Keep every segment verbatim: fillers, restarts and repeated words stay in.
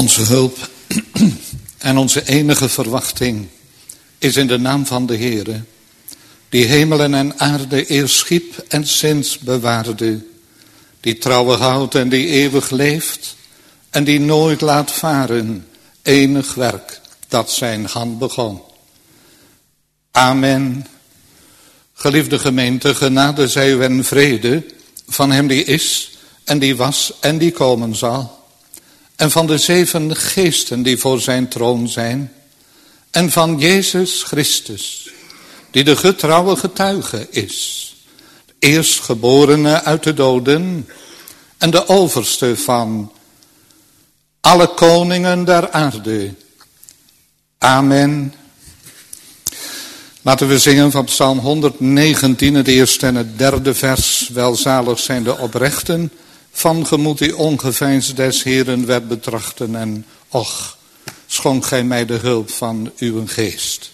Onze hulp en onze enige verwachting is in de naam van de Heere, die hemelen en aarde eerst schiep en sinds bewaarde, die trouwig houdt en die eeuwig leeft en die nooit laat varen enig werk dat zijn hand begon. Amen. Geliefde gemeente, genade zij u en vrede van hem die is en die was en die komen zal. En van de zeven geesten die voor zijn troon zijn. En van Jezus Christus, die de getrouwe getuige is. De eerstgeborene uit de doden en de overste van alle koningen der aarde. Amen. Laten we zingen van Psalm honderdnegentien, het eerste en het derde vers. Welzalig zijn de oprechten, van gemoed die ongeveinsd des Heeren werd betrachten. En och, schonk gij mij de hulp van uw geest.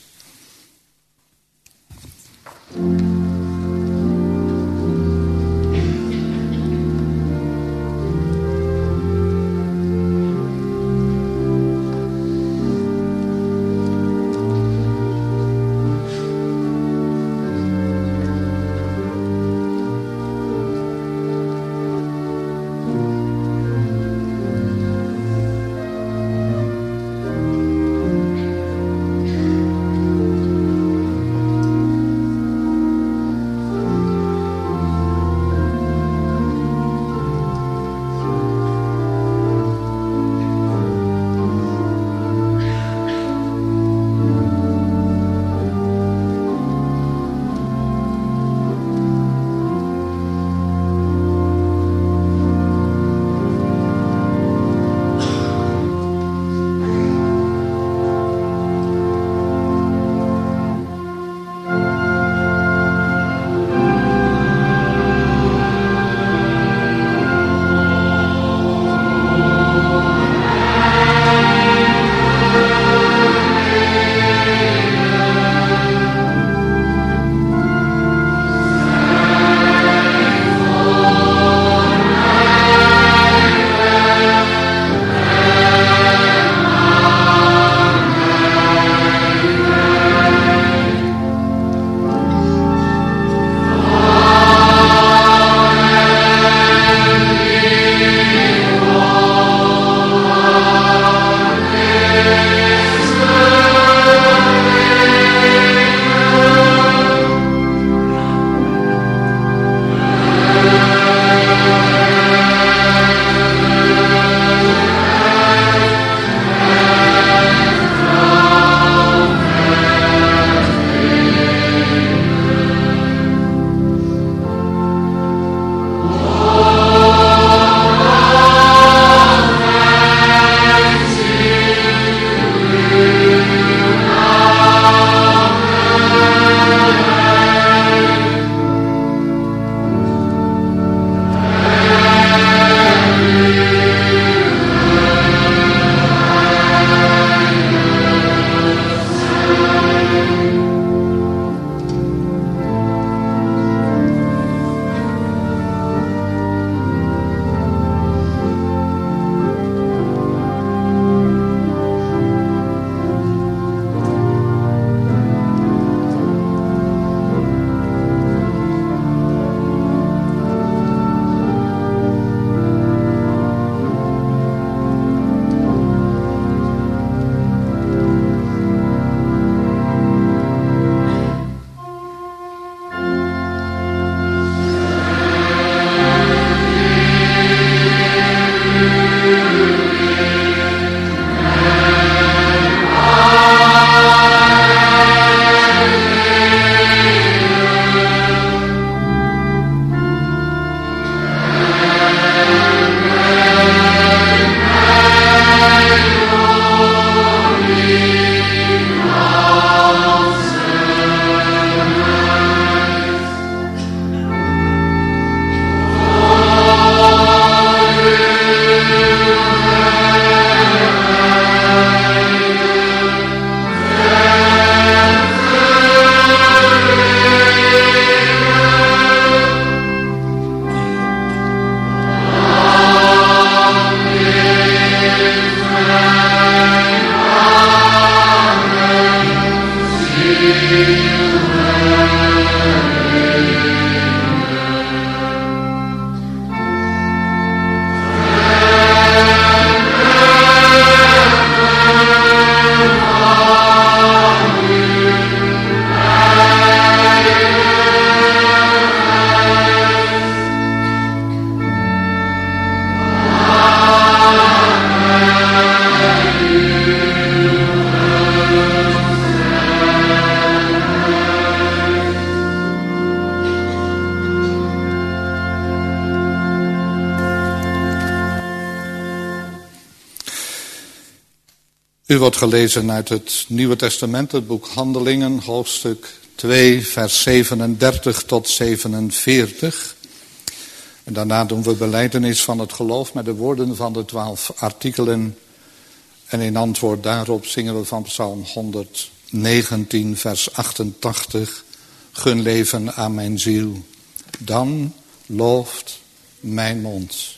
U wordt gelezen uit het Nieuwe Testament, het boek Handelingen, hoofdstuk twee, vers zevenendertig tot zevenenveertig. En daarna doen we belijdenis van het geloof met de woorden van de twaalf artikelen. En in antwoord daarop zingen we van Psalm honderdnegentien, vers achtentachtig. Gun leven aan mijn ziel, dan looft mijn mond.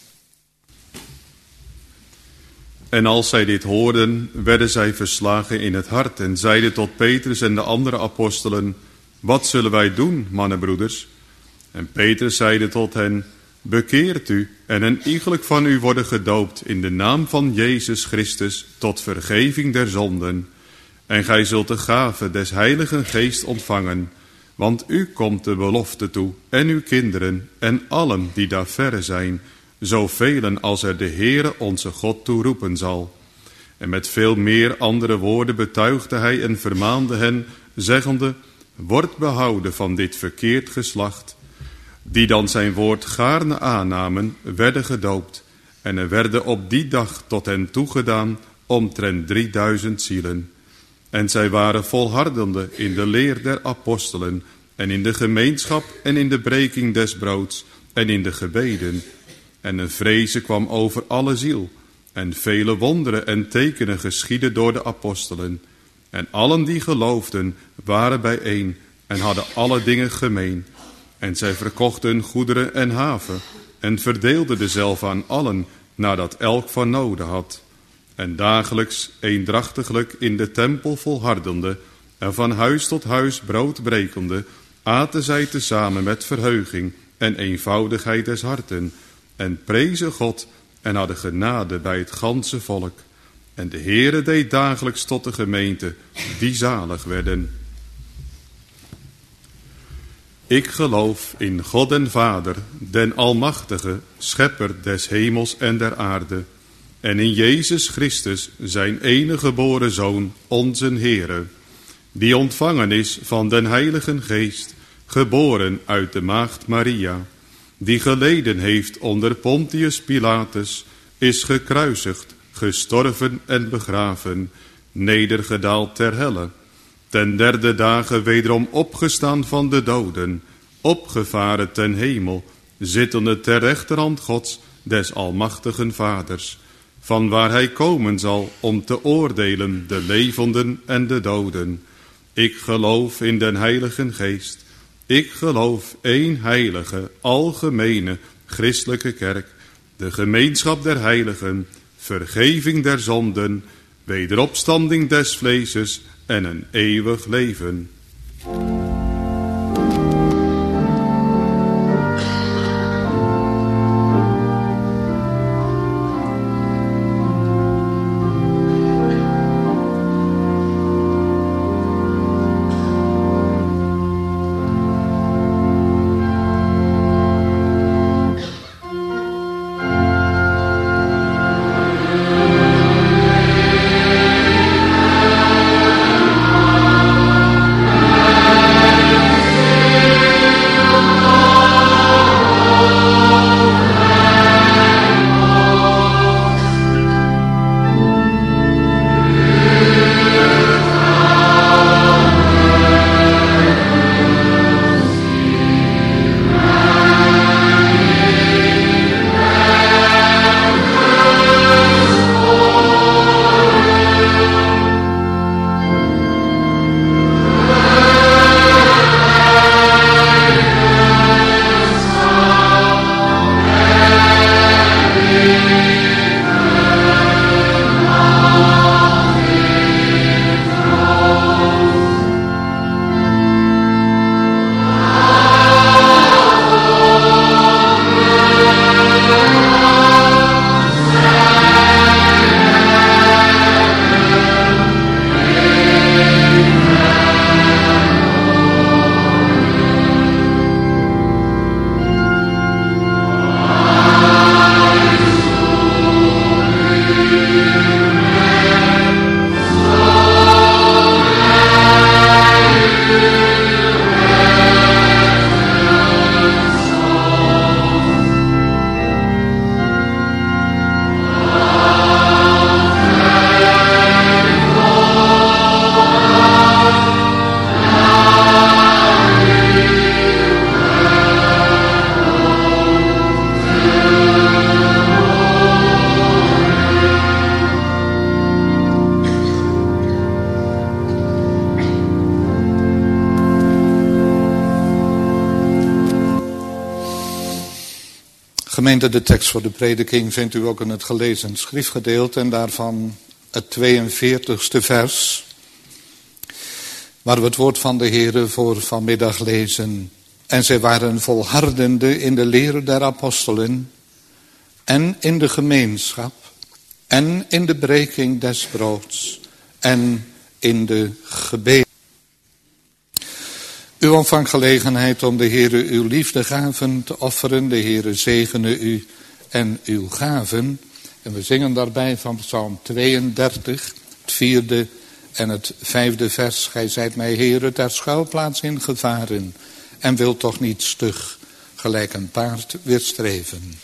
En als zij dit hoorden, werden zij verslagen in het hart en zeiden tot Petrus en de andere apostelen: wat zullen wij doen, mannenbroeders? En Petrus zeide tot hen: bekeert u en een iegelijk van u worden gedoopt in de naam van Jezus Christus tot vergeving der zonden. En gij zult de gave des Heiligen Geest ontvangen, want u komt de belofte toe en uw kinderen en allen die daar verre zijn, zoveel als er de Heere onze God toe roepen zal. En met veel meer andere woorden betuigde hij en vermaande hen, zeggende: word behouden van dit verkeerd geslacht. Die dan zijn woord gaarne aannamen, werden gedoopt. En er werden op die dag tot hen toegedaan omtrent drieduizend zielen. En zij waren volhardende in de leer der apostelen, en in de gemeenschap en in de breking des broods, en in de gebeden. En een vreze kwam over alle ziel, en vele wonderen en tekenen geschiedden door de apostelen. En allen die geloofden waren bijeen en hadden alle dingen gemeen. En zij verkochten goederen en haven en verdeelden dezelve aan allen, nadat elk van noden had. En dagelijks eendrachtiglijk in de tempel volhardende en van huis tot huis brood brekende, aten zij tezamen met verheuging en eenvoudigheid des harten, en prezen God en hadden genade bij het ganse volk. En de Heere deed dagelijks tot de gemeente die zalig werden. Ik geloof in God en Vader, den Almachtige, Schepper des hemels en der aarde, en in Jezus Christus, zijn enige geboren Zoon, onze Heere, die ontvangen is van den Heiligen Geest, geboren uit de maagd Maria, die geleden heeft onder Pontius Pilatus, is gekruisigd, gestorven en begraven, nedergedaald ter helle, ten derde dagen wederom opgestaan van de doden, opgevaren ten hemel, zittende ter rechterhand Gods, des almachtigen Vaders, van waar hij komen zal om te oordelen de levenden en de doden. Ik geloof in den Heiligen Geest. Ik geloof één heilige, algemene, christelijke kerk, de gemeenschap der heiligen, vergeving der zonden, wederopstanding des vleeses en een eeuwig leven. Amen. Gemeente, de tekst voor de prediking vindt u ook in het gelezen schriftgedeelte en daarvan het tweeënveertigste vers, waar we het woord van de Heere voor vanmiddag lezen. En zij waren volhardende in de leer der apostelen en in de gemeenschap en in de breking des broods en in de gebeden. U ontvangt gelegenheid om de Heere uw liefdegaven te offeren. De Heere zegene u en uw gaven. En we zingen daarbij van Psalm tweeëndertig, het vierde en het vijfde vers. Gij zijt mij, Heere, ter schuilplaats in gevaren en wilt toch niet stug gelijk een paard weerstreven.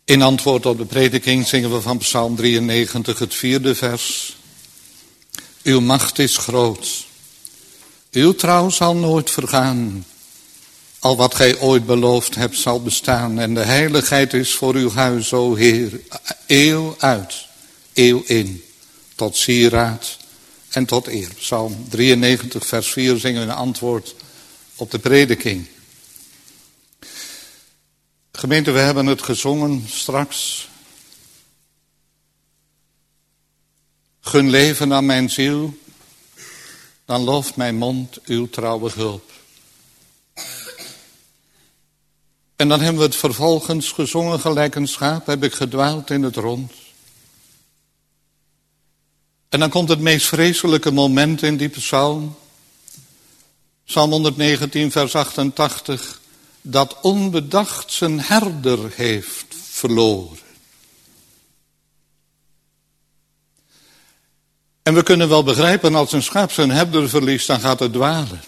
In antwoord op de prediking zingen we van Psalm drieënnegentig het vierde vers. Uw macht is groot. Uw trouw zal nooit vergaan. Al wat gij ooit beloofd hebt zal bestaan. En de heiligheid is voor uw huis, o Heer, eeuw uit, eeuw in. Tot sieraad en tot eer. Psalm drieënnegentig vers vier zingen we een antwoord op de prediking. Gemeente, we hebben het gezongen straks. Gun leven aan mijn ziel, dan looft mijn mond uw trouwe hulp. En dan hebben we het vervolgens gezongen, gelijk een schaap heb ik gedwaald in het rond. En dan komt het meest vreselijke moment in die psalm. Psalm honderdnegentien vers achtentachtig. Dat onbedacht zijn herder heeft verloren. En we kunnen wel begrijpen, als een schaap zijn herder verliest, dan gaat het dwalen.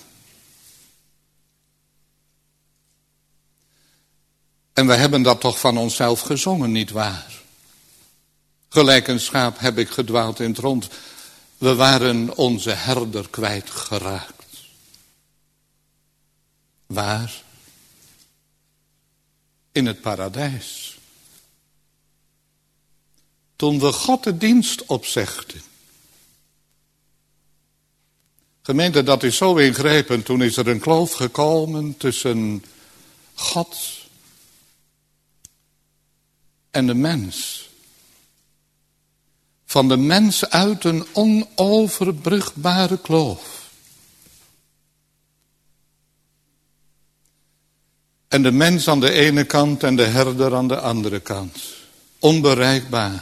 En we hebben dat toch van onszelf gezongen, nietwaar? Gelijk een schaap heb ik gedwaald in het rond. We waren onze herder kwijtgeraakt. Waar? In het paradijs. Toen we God de dienst opzegden. Gemeente, dat is zo ingrijpend. Toen is er een kloof gekomen tussen God en de mens. Van de mens uit een onoverbrugbare kloof. En de mens aan de ene kant en de herder aan de andere kant. Onbereikbaar.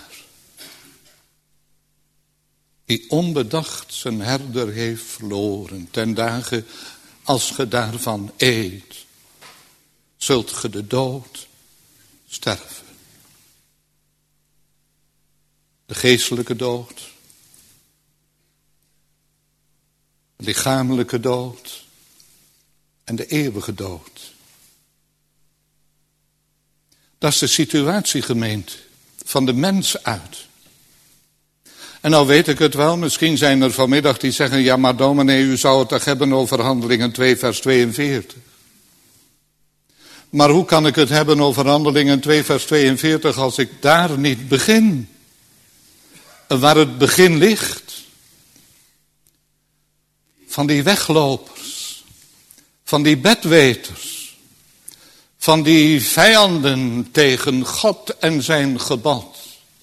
Die onbedacht zijn herder heeft verloren. Ten dagen als ge daarvan eet, zult ge de dood sterven. De geestelijke dood. De lichamelijke dood. En de eeuwige dood. Dat is de situatie, gemeente, van de mens uit. En nou weet ik het wel, misschien zijn er vanmiddag die zeggen, ja maar dominee, u zou het toch hebben over Handelingen twee vers tweeënveertig. Maar hoe kan ik het hebben over Handelingen twee vers tweeënveertig als ik daar niet begin? Waar het begin ligt. Van die weglopers. Van die bedweters. Van die vijanden tegen God en zijn gebod.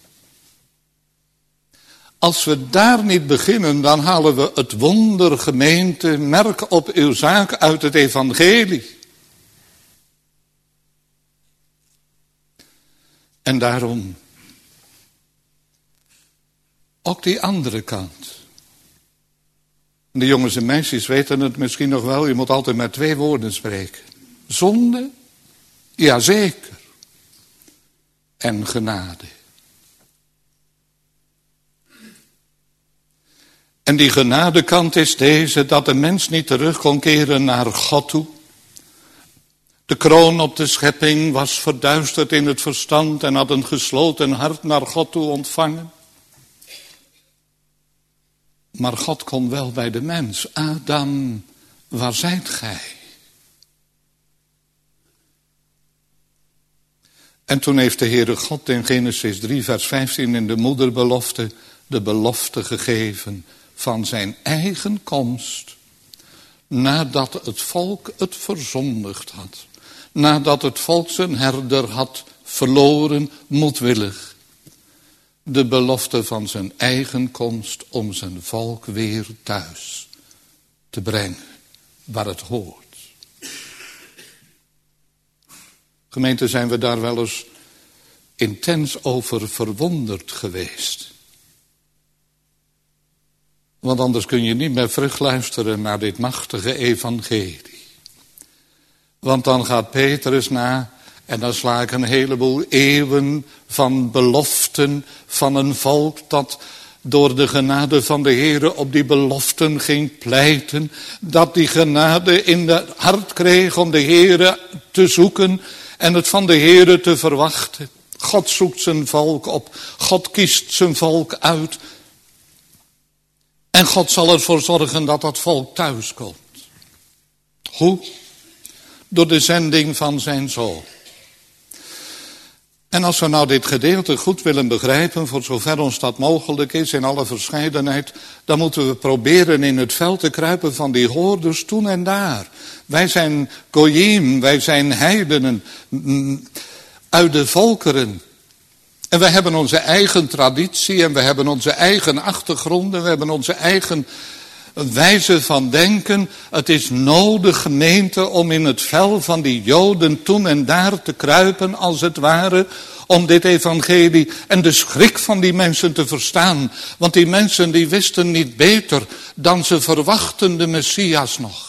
Als we daar niet beginnen, dan halen we het wonder, gemeente, merk op uw zaak uit het evangelie. En daarom ook die andere kant. De jongens en meisjes weten het misschien nog wel, je moet altijd met twee woorden spreken. Zonde, jazeker, en genade. En die genadekant is deze, dat de mens niet terug kon keren naar God toe. De kroon op de schepping was verduisterd in het verstand en had een gesloten hart naar God toe ontvangen. Maar God kon wel bij de mens. Adam, waar zijt gij? En toen heeft de Heere God in Genesis drie vers vijftien in de moederbelofte de belofte gegeven van zijn eigen komst. Nadat het volk het verzondigd had. Nadat het volk zijn herder had verloren, moedwillig. De belofte van zijn eigen komst om zijn volk weer thuis te brengen. Waar het hoort. Gemeente, zijn we daar wel eens intens over verwonderd geweest. Want anders kun je niet meer vrucht luisteren naar dit machtige evangelie. Want dan gaat Petrus na en dan sla ik een heleboel eeuwen van beloften van een volk dat door de genade van de Heere op die beloften ging pleiten. Dat die genade in het hart kreeg om de Heere te zoeken en het van de Heere te verwachten. God zoekt zijn volk op. God kiest zijn volk uit. En God zal ervoor zorgen dat dat volk thuis komt. Hoe? Door de zending van zijn zoon. En als we nou dit gedeelte goed willen begrijpen, voor zover ons dat mogelijk is in alle verscheidenheid, dan moeten we proberen in het veld te kruipen van die hoorders toen en daar. Wij zijn goyim, wij zijn heidenen uit de volkeren. En wij hebben onze eigen traditie en we hebben onze eigen achtergronden, we hebben onze eigen wijze van denken. Het is nodig, gemeente, om in het vel van die Joden toen en daar te kruipen, als het ware, om dit evangelie en de schrik van die mensen te verstaan. Want die mensen die wisten niet beter dan ze verwachten de Messias nog.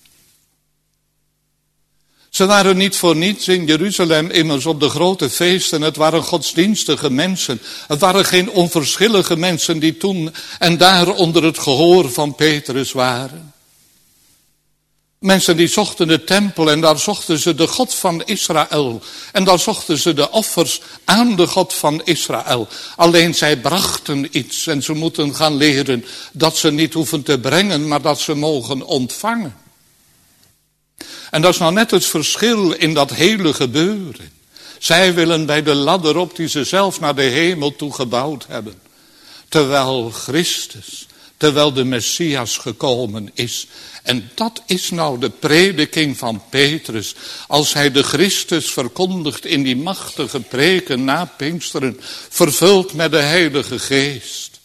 Ze waren niet voor niets in Jeruzalem immers op de grote feesten. Het waren godsdienstige mensen. Het waren geen onverschillige mensen die toen en daar onder het gehoor van Petrus waren. Mensen die zochten de tempel en daar zochten ze de God van Israël. En daar zochten ze de offers aan de God van Israël. Alleen zij brachten iets en ze moeten gaan leren dat ze niet hoeven te brengen, maar dat ze mogen ontvangen. En dat is nou net het verschil in dat hele gebeuren. Zij willen bij de ladder op die ze zelf naar de hemel toe gebouwd hebben. Terwijl Christus, terwijl de Messias gekomen is. En dat is nou de prediking van Petrus. Als hij de Christus verkondigt in die machtige preken na Pinksteren, vervuld met de Heilige Geest.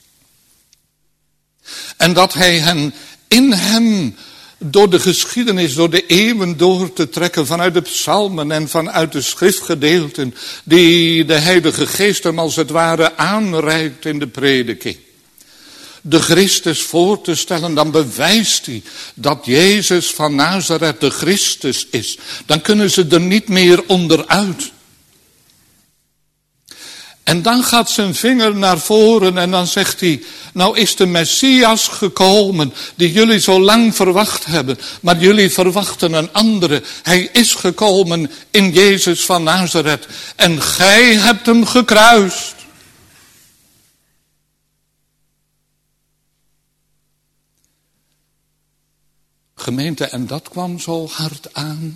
En dat hij hen in hem door de geschiedenis, door de eeuwen door te trekken vanuit de psalmen en vanuit de schriftgedeelten die de Heilige Geest hem als het ware aanreikt in de prediking. De Christus voor te stellen, dan bewijst hij dat Jezus van Nazareth de Christus is. Dan kunnen ze er niet meer onderuit. En dan gaat zijn vinger naar voren en dan zegt hij, nou is de Messias gekomen die jullie zo lang verwacht hebben. Maar jullie verwachten een andere. Hij is gekomen in Jezus van Nazareth en gij hebt hem gekruist. Gemeente, en dat kwam zo hard aan.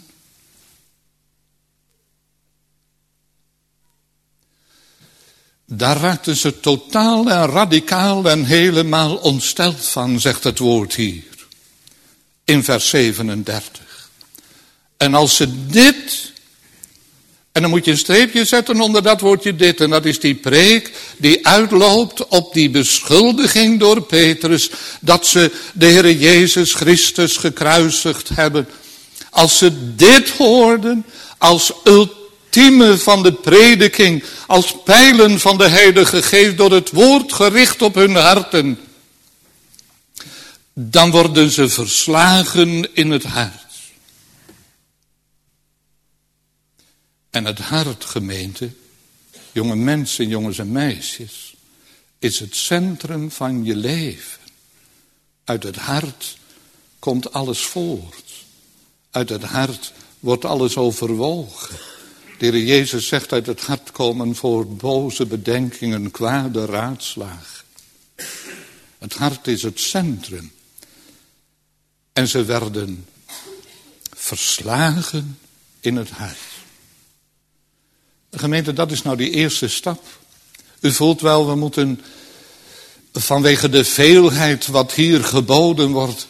Daar raakten ze totaal en radicaal en helemaal ontsteld van, zegt het woord hier. In vers zevenendertig. En als ze dit, en dan moet je een streepje zetten onder dat woordje dit, en dat is die preek die uitloopt op die beschuldiging door Petrus, dat ze de Heere Jezus Christus gekruisigd hebben. Als ze dit hoorden, als ultieme van de prediking, als pijlen van de Heilige Geest door het woord gericht op hun harten, dan worden ze verslagen in het hart. En het hart, gemeente, jonge mensen, jongens en meisjes, is het centrum van je leven. Uit het hart komt alles voort. Uit het hart wordt alles overwogen. De Heer Jezus zegt, uit het hart komen voor boze bedenkingen, kwade raadslagen. Het hart is het centrum. En ze werden verslagen in het hart. Gemeente, dat is nou die eerste stap. U voelt wel, we moeten vanwege de veelheid wat hier geboden wordt,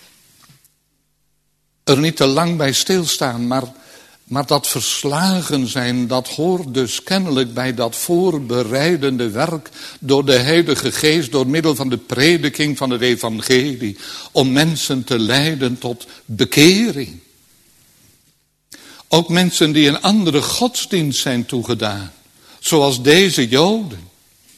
er niet te lang bij stilstaan, maar, maar dat verslagen zijn, dat hoort dus kennelijk bij dat voorbereidende werk door de Heilige Geest, door middel van de prediking van het evangelie, om mensen te leiden tot bekering. Ook mensen die een andere godsdienst zijn toegedaan, zoals deze Joden.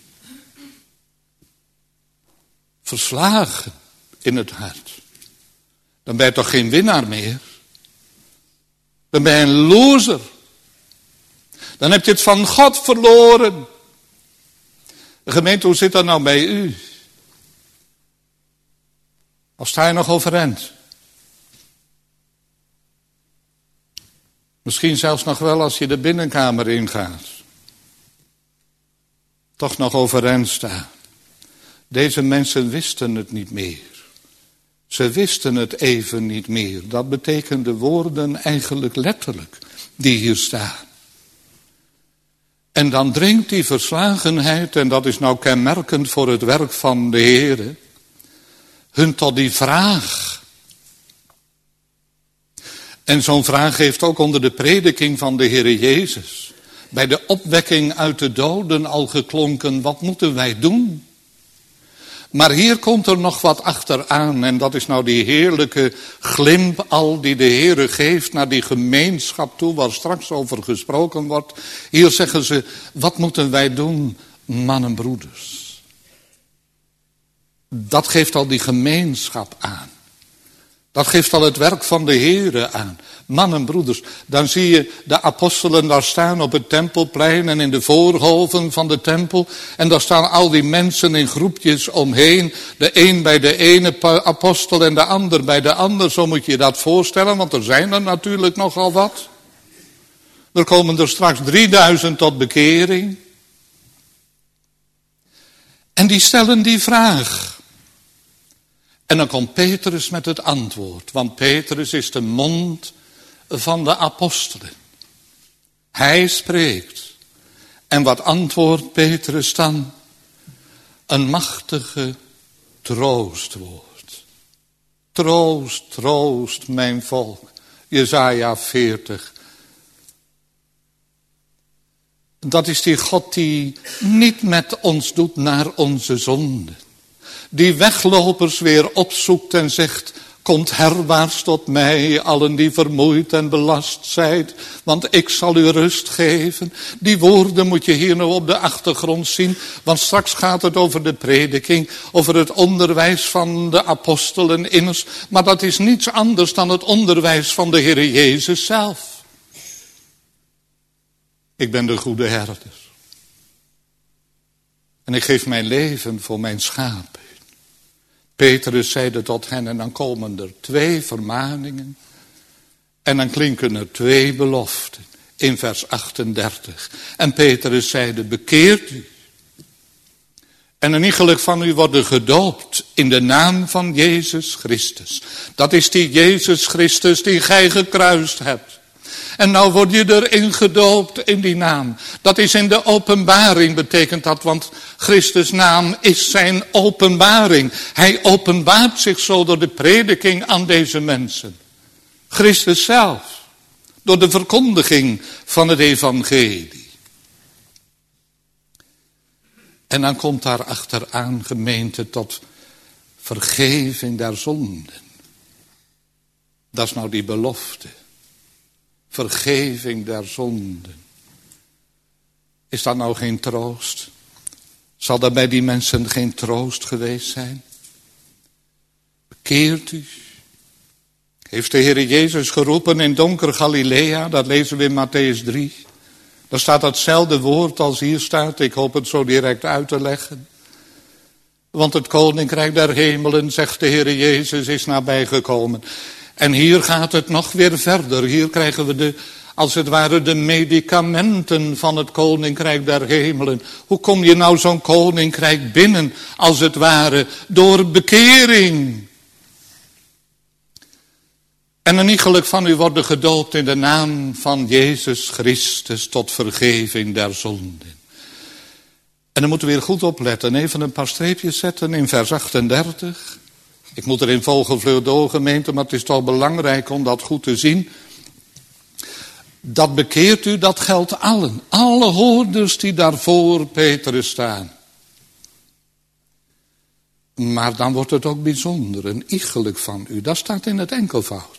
Verslagen in het hart. Dan ben je toch geen winnaar meer? Dan ben je een loser. Dan heb je het van God verloren. De gemeente, hoe zit dat nou bij u? Of sta je nog overeind? Misschien zelfs nog wel als je de binnenkamer ingaat. toch nog overeind staan. Deze mensen wisten het niet meer. Ze wisten het even niet meer. Dat betekent de woorden eigenlijk letterlijk die hier staan. En dan dringt die verslagenheid, en dat is nou kenmerkend voor het werk van de Heere, hun tot die vraag. En zo'n vraag heeft ook onder de prediking van de Heere Jezus, bij de opwekking uit de doden al geklonken, wat moeten wij doen? Maar hier komt er nog wat achteraan, en dat is nou die heerlijke glimp al die de Heere geeft naar die gemeenschap toe, waar straks over gesproken wordt. Hier zeggen ze, wat moeten wij doen, mannen en broeders? Dat geeft al die gemeenschap aan. Dat geeft al het werk van de Heere aan. Mannen en broeders, dan zie je de apostelen daar staan op het tempelplein en in de voorhoven van de tempel. En daar staan al die mensen in groepjes omheen. De een bij de ene apostel en de ander bij de ander. Zo moet je je dat voorstellen, want er zijn er natuurlijk nogal wat. Er komen er straks drieduizend tot bekering. En die stellen die vraag. En dan komt Petrus met het antwoord. Want Petrus is de mond van de apostelen. Hij spreekt. En wat antwoordt Petrus dan? Een machtige troostwoord. Troost, troost mijn volk. Jesaja veertig. Dat is die God die niet met ons doet naar onze zonden. Die weglopers weer opzoekt en zegt, komt herwaarts tot mij, allen die vermoeid en belast zijt, want ik zal u rust geven. Die woorden moet je hier nou op de achtergrond zien, want straks gaat het over de prediking, over het onderwijs van de apostelen immers, maar dat is niets anders dan het onderwijs van de Heere Jezus zelf. Ik ben de goede herder. En ik geef mijn leven voor mijn schapen. Petrus zeide tot hen en dan komen er twee vermaningen. En dan klinken er twee beloften in vers achtendertig. En Petrus zeide, bekeert u. En een iegelijk van u worden gedoopt in de naam van Jezus Christus. Dat is die Jezus Christus die gij gekruist hebt. En nou word je erin gedoopt in die naam. Dat is in de openbaring betekent dat, want Christus' naam is zijn openbaring. Hij openbaart zich zo door de prediking aan deze mensen. Christus zelf, door de verkondiging van het evangelie. En dan komt daar achteraan gemeente tot vergeving der zonden. Dat is nou die belofte. Vergeving der zonden. Is dat nou geen troost? Zal dat bij die mensen geen troost geweest zijn? Bekeert u. Heeft de Heere Jezus geroepen in donker Galilea, dat lezen we in Matthäus drie. Daar staat datzelfde woord als hier staat, ik hoop het zo direct uit te leggen. Want het koninkrijk der hemelen, zegt de Heere Jezus, is nabijgekomen. En hier gaat het nog weer verder. Hier krijgen we de, als het ware, de medicamenten van het koninkrijk der hemelen. Hoe kom je nou zo'n koninkrijk binnen, als het ware, door bekering? En een iegelijk van u worden gedoopt in de naam van Jezus Christus tot vergeving der zonden. En dan moeten we weer goed opletten. Even een paar streepjes zetten in vers achtendertig. Ik moet er in volgevlucht door, gemeente, maar het is toch belangrijk om dat goed te zien. Dat bekeert u, dat geldt allen. Alle hoorders die daarvoor Petrus staan. Maar dan wordt het ook bijzonder, een iegelijk van u. Dat staat in het enkelvoud.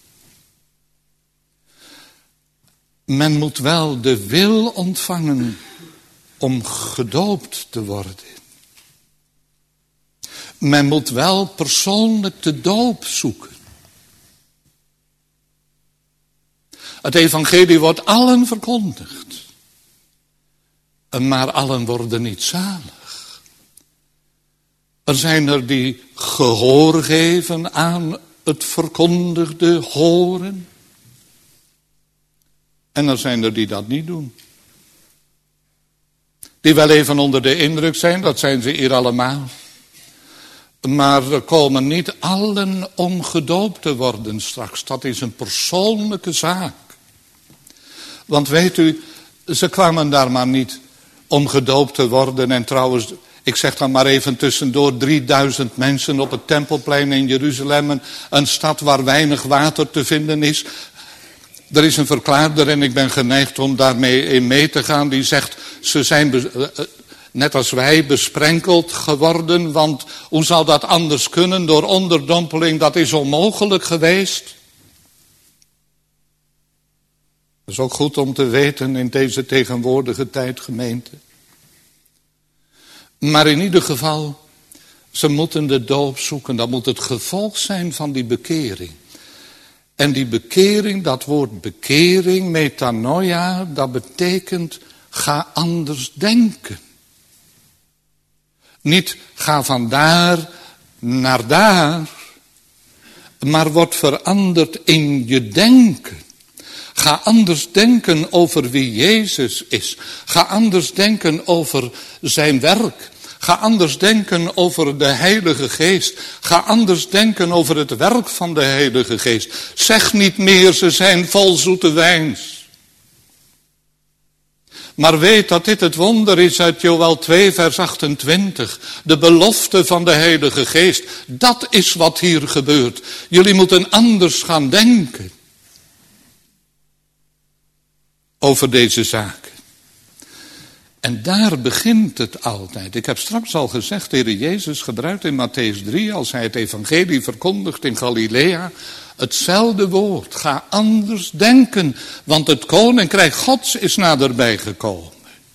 Men moet wel de wil ontvangen om gedoopt te worden. Men moet wel persoonlijk de doop zoeken. Het evangelie wordt allen verkondigd. Maar allen worden niet zalig. Er zijn er die gehoor geven aan het verkondigde horen. En er zijn er die dat niet doen. die wel even onder de indruk zijn, dat zijn ze hier allemaal. Maar er komen niet allen om gedoopt te worden straks. Dat is een persoonlijke zaak. Want weet u, ze kwamen daar maar niet om gedoopt te worden. En trouwens, ik zeg dan maar even tussendoor, drieduizend mensen op het Tempelplein in Jeruzalem. Een stad waar weinig water te vinden is. Er is een verklaarder en ik ben geneigd om daarmee in mee te gaan. Die zegt, ze zijn be- net als wij besprenkeld geworden. Want hoe zou dat anders kunnen door onderdompeling? Dat is onmogelijk geweest. Dat is ook goed om te weten in deze tegenwoordige tijd, gemeente. Maar in ieder geval, ze moeten de doop zoeken. Dat moet het gevolg zijn van die bekering. En die bekering, dat woord bekering, metanoia, dat betekent ga anders denken. Niet ga van daar naar daar, maar word veranderd in je denken. Ga anders denken over wie Jezus is. Ga anders denken over zijn werk. Ga anders denken over de Heilige Geest. Ga anders denken over het werk van de Heilige Geest. Zeg niet meer, ze zijn vol zoete wijns. Maar weet dat dit het wonder is uit Joël twee vers achtentwintig. De belofte van de Heilige Geest. Dat is wat hier gebeurt. Jullie moeten anders gaan denken. Over deze zaken. En daar begint het altijd. Ik heb straks al gezegd, de Heer Jezus gebruikt in Mattheüs drie, als hij het evangelie verkondigt in Galilea, hetzelfde woord. Ga anders denken, want het koninkrijk Gods is naderbij gekomen.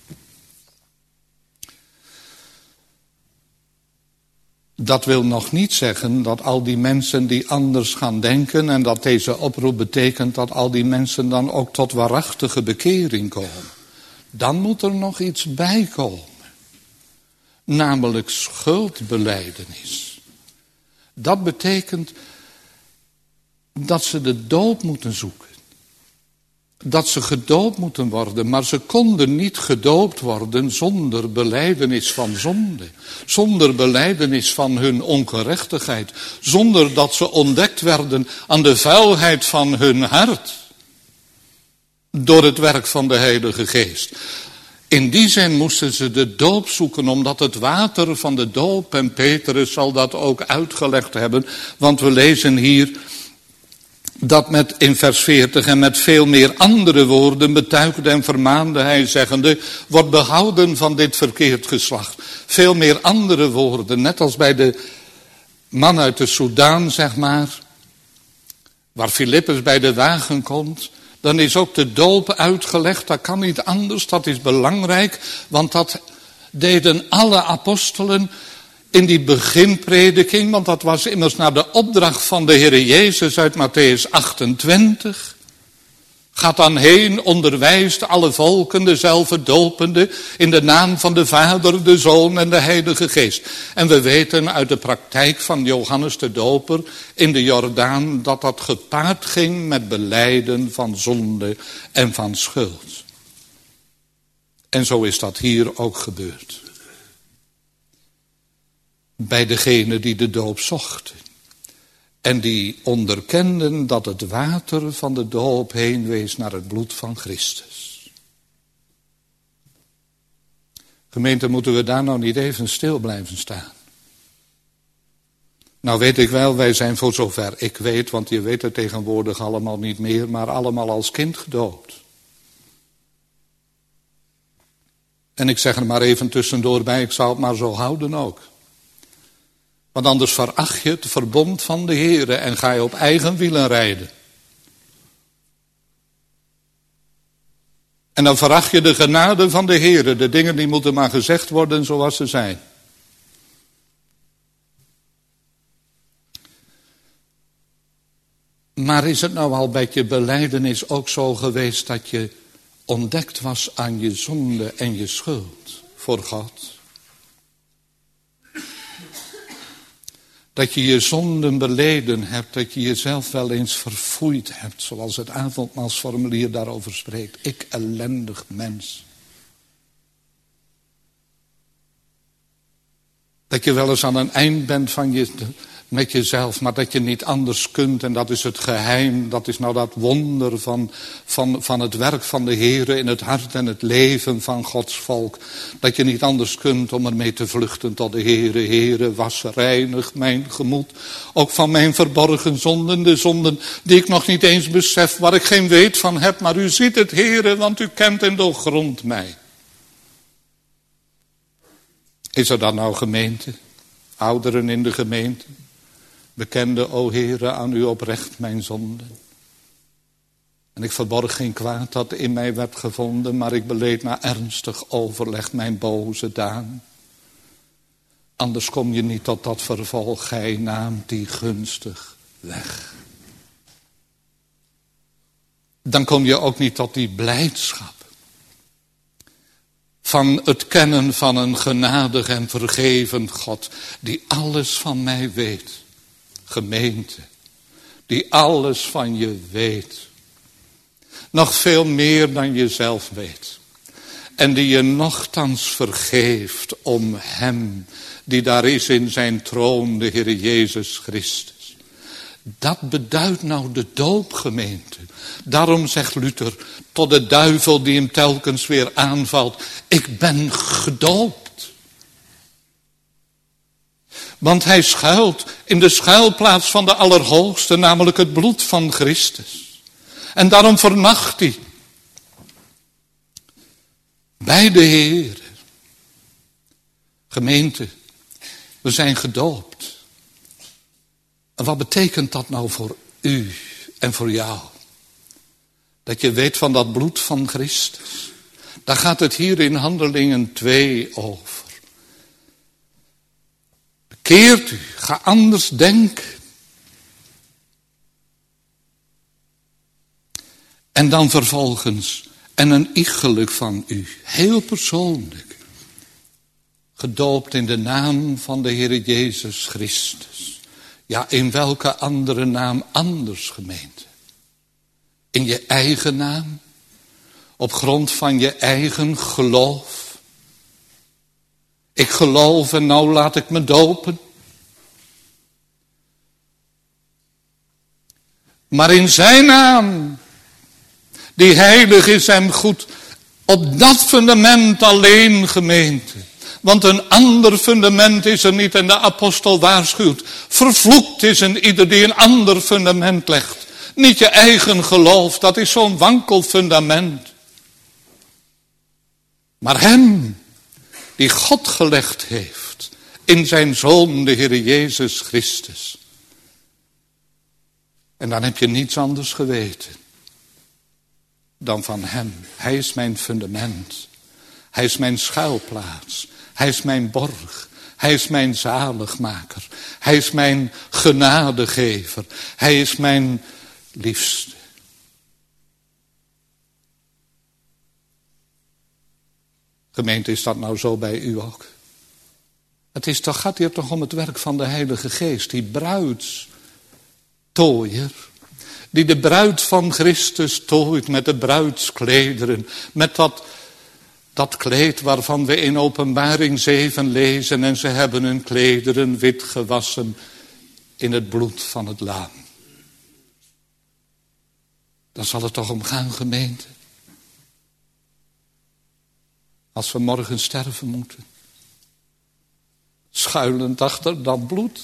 Dat wil nog niet zeggen dat al die mensen die anders gaan denken en dat deze oproep betekent dat al die mensen dan ook tot waarachtige bekering komen. Dan moet er nog iets bij komen. Namelijk schuldbelijdenis. Dat betekent dat ze de doop moeten zoeken. Dat ze gedoopt moeten worden, maar ze konden niet gedoopt worden zonder belijdenis van zonde. Zonder belijdenis van hun ongerechtigheid. Zonder dat ze ontdekt werden aan de vuilheid van hun hart. Door het werk van de Heilige Geest. In die zin moesten ze de doop zoeken, omdat het water van de doop, en Petrus zal dat ook uitgelegd hebben, want we lezen hier dat met in vers veertig en met veel meer andere woorden betuigde en vermaande hij zeggende, wordt behouden van dit verkeerd geslacht. Veel meer andere woorden, net als bij de man uit de Soudaan, zeg maar, waar Filippus bij de wagen komt. Dan is ook de doop uitgelegd, dat kan niet anders, dat is belangrijk, want dat deden alle apostelen in die beginprediking, want dat was immers naar de opdracht van de Heer Jezus uit Mattheüs achtentwintig. Gaat dan heen, onderwijst alle volken, dezelfde dopende, in de naam van de Vader, de Zoon en de Heilige Geest. En we weten uit de praktijk van Johannes de Doper in de Jordaan dat dat gepaard ging met belijden van zonde en van schuld. En zo is dat hier ook gebeurd. Bij degenen die de doop zochten. En die onderkenden dat het water van de doop heen wees naar het bloed van Christus. Gemeente, moeten we daar nou niet even stil blijven staan? Nou weet ik wel, wij zijn voor zover ik weet, want je weet het tegenwoordig allemaal niet meer, maar allemaal als kind gedoopt. En ik zeg er maar even tussendoor bij, ik zou het maar zo houden ook. Want anders veracht je het verbond van de Heere en ga je op eigen wielen rijden. En dan veracht je de genade van de Heere. De dingen die moeten maar gezegd worden zoals ze zijn. Maar is het nou al bij je belijdenis ook zo geweest dat je ontdekt was aan je zonde en je schuld voor God? Dat je je zonden beleden hebt, dat je jezelf wel eens verfoeid hebt, zoals het avondmaalsformulier daarover spreekt. Ik ellendig mens. Dat je wel eens aan een eind bent van je, met jezelf, maar dat je niet anders kunt. En dat is het geheim, dat is nou dat wonder van, van, van het werk van de Heere in het hart en het leven van Gods volk. Dat je niet anders kunt om ermee te vluchten tot de Heere. Heere, was reinig mijn gemoed, ook van mijn verborgen zonden. De zonden die ik nog niet eens besef, waar ik geen weet van heb. Maar u ziet het, Heere, want u kent en doorgrondt mij. Is er dan nou gemeente, ouderen in de gemeente, bekende, o Heere, aan u oprecht mijn zonden. En ik verborg geen kwaad dat in mij werd gevonden, maar ik beleed na ernstig overleg mijn boze daan. Anders kom je niet tot dat vervolg, gij naamt die gunstig weg. Dan kom je ook niet tot die blijdschap van het kennen van een genadig en vergeven God, die alles van mij weet. Gemeente, die alles van je weet. Nog veel meer dan je zelf weet. En die je nochtans vergeeft om hem, die daar is in zijn troon, de Heer Jezus Christus. Dat beduidt nou de doopgemeente. Daarom zegt Luther tot de duivel die hem telkens weer aanvalt: ik ben gedoopt. Want hij schuilt in de schuilplaats van de Allerhoogste, namelijk het bloed van Christus. En daarom vernacht hij bij de Heer. Gemeente, we zijn gedoopt. En wat betekent dat nou voor u en voor jou? Dat je weet van dat bloed van Christus. Daar gaat het hier in Handelingen twee over. Bekeert u, ga anders denken. En dan vervolgens, en een iegelijk van u, heel persoonlijk, gedoopt in de naam van de Heer Jezus Christus. Ja, in welke andere naam anders, gemeente? In je eigen naam? Op grond van je eigen geloof? Ik geloof en nou laat ik me dopen. Maar in zijn naam, die heilig is en goed, op dat fundament alleen, gemeente. Want een ander fundament is er niet, en de apostel waarschuwt: vervloekt is een ieder die een ander fundament legt. Niet je eigen geloof, dat is zo'n wankel fundament. Maar hem die God gelegd heeft in zijn Zoon, de Heer Jezus Christus. En dan heb je niets anders geweten dan van hem. Hij is mijn fundament. Hij is mijn schuilplaats. Hij is mijn borg. Hij is mijn zaligmaker. Hij is mijn genadegever. Hij is mijn liefste. Gemeente, is dat nou zo bij u ook? Het is toch, gaat hier toch om het werk van de Heilige Geest, die bruidstooier, die de bruid van Christus tooit met de bruidsklederen, met dat, dat kleed waarvan we in Openbaring zeven lezen: en ze hebben hun klederen wit gewassen in het bloed van het lam. Daar zal het toch om gaan, gemeente? Als we morgen sterven moeten, schuilend achter dat bloed.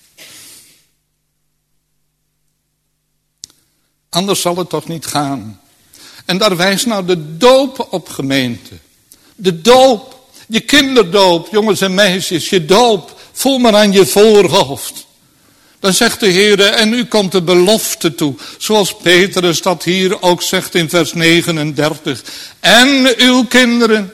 Anders zal het toch niet gaan. En daar wijst nou de doop op, gemeente. De doop, je kinderdoop, jongens en meisjes, je doop, voel maar aan je voorhoofd. Dan zegt de Heer: en u komt de belofte toe, zoals Petrus dat hier ook zegt in vers negenendertig. En uw kinderen.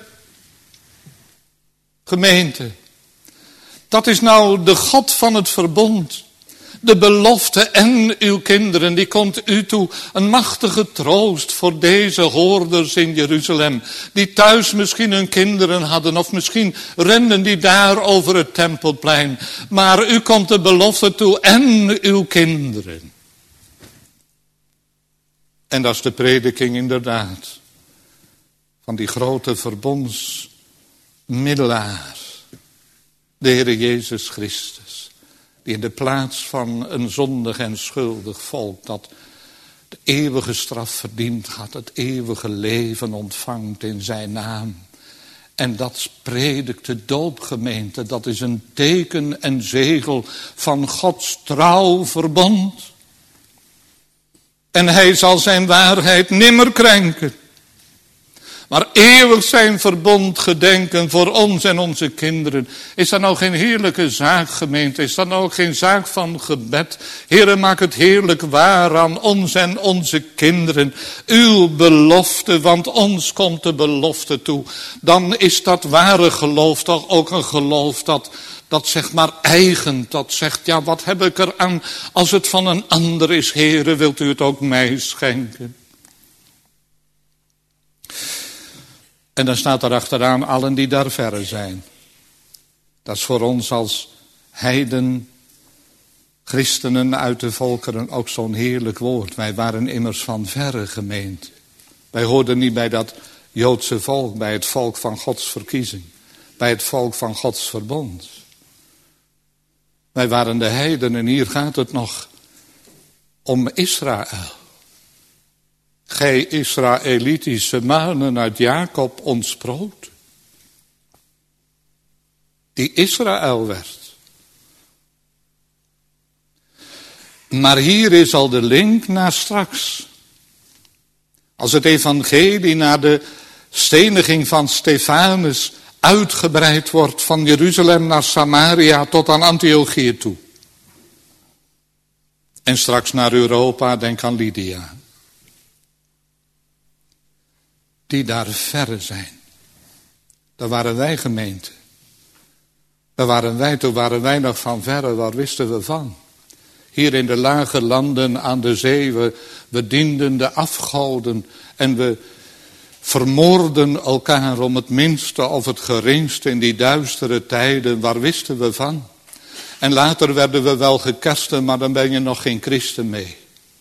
Gemeente, dat is nou de God van het verbond. De belofte en uw kinderen, die komt u toe. Een machtige troost voor deze hoorders in Jeruzalem. Die thuis misschien hun kinderen hadden. Of misschien renden die daar over het tempelplein. Maar u komt de belofte toe en uw kinderen. En dat is de prediking inderdaad. Van die grote verbondsmiddelaar. De Heere Jezus Christus, die in de plaats van een zondig en schuldig volk dat de eeuwige straf verdiend had, het eeuwige leven ontvangt in zijn naam. En dat predikt de doopgemeente, dat is een teken en zegel van Gods trouw verbond. En hij zal zijn waarheid nimmer krenken, maar eeuwig zijn verbond gedenken voor ons en onze kinderen. Is dat nou geen heerlijke zaak, gemeente? Is dat nou ook geen zaak van gebed? Heere, maak het heerlijk waar aan ons en onze kinderen. Uw belofte, want ons komt de belofte toe. Dan is dat ware geloof toch ook een geloof dat, dat zeg maar eigen, dat zegt, ja, wat heb ik er aan als het van een ander is, Heere, wilt u het ook mij schenken? En dan staat er achteraan allen die daar verre zijn. Dat is voor ons als heiden, christenen uit de volkeren ook zo'n heerlijk woord. Wij waren immers van verre, gemeente. Wij hoorden niet bij dat Joodse volk, bij het volk van Gods verkiezing. Bij het volk van Gods verbond. Wij waren de heiden en hier gaat het nog om Israël. Gij Israëlitische manen uit Jacob ontsproot. Die Israël werd. Maar hier is al de link naar straks. Als het evangelie naar de steniging van Stefanus uitgebreid wordt van Jeruzalem naar Samaria tot aan Antiochië toe. En straks naar Europa, denk aan Lydia. Die daar verre zijn. Daar waren wij gemeente. Daar waren wij, toen waren wij nog van verre, waar wisten we van? Hier in de lage landen aan de zee, we, we dienden de afgoden en we vermoorden elkaar om het minste of het geringste in die duistere tijden, waar wisten we van? En later werden we wel gekersten, maar dan ben je nog geen christen mee.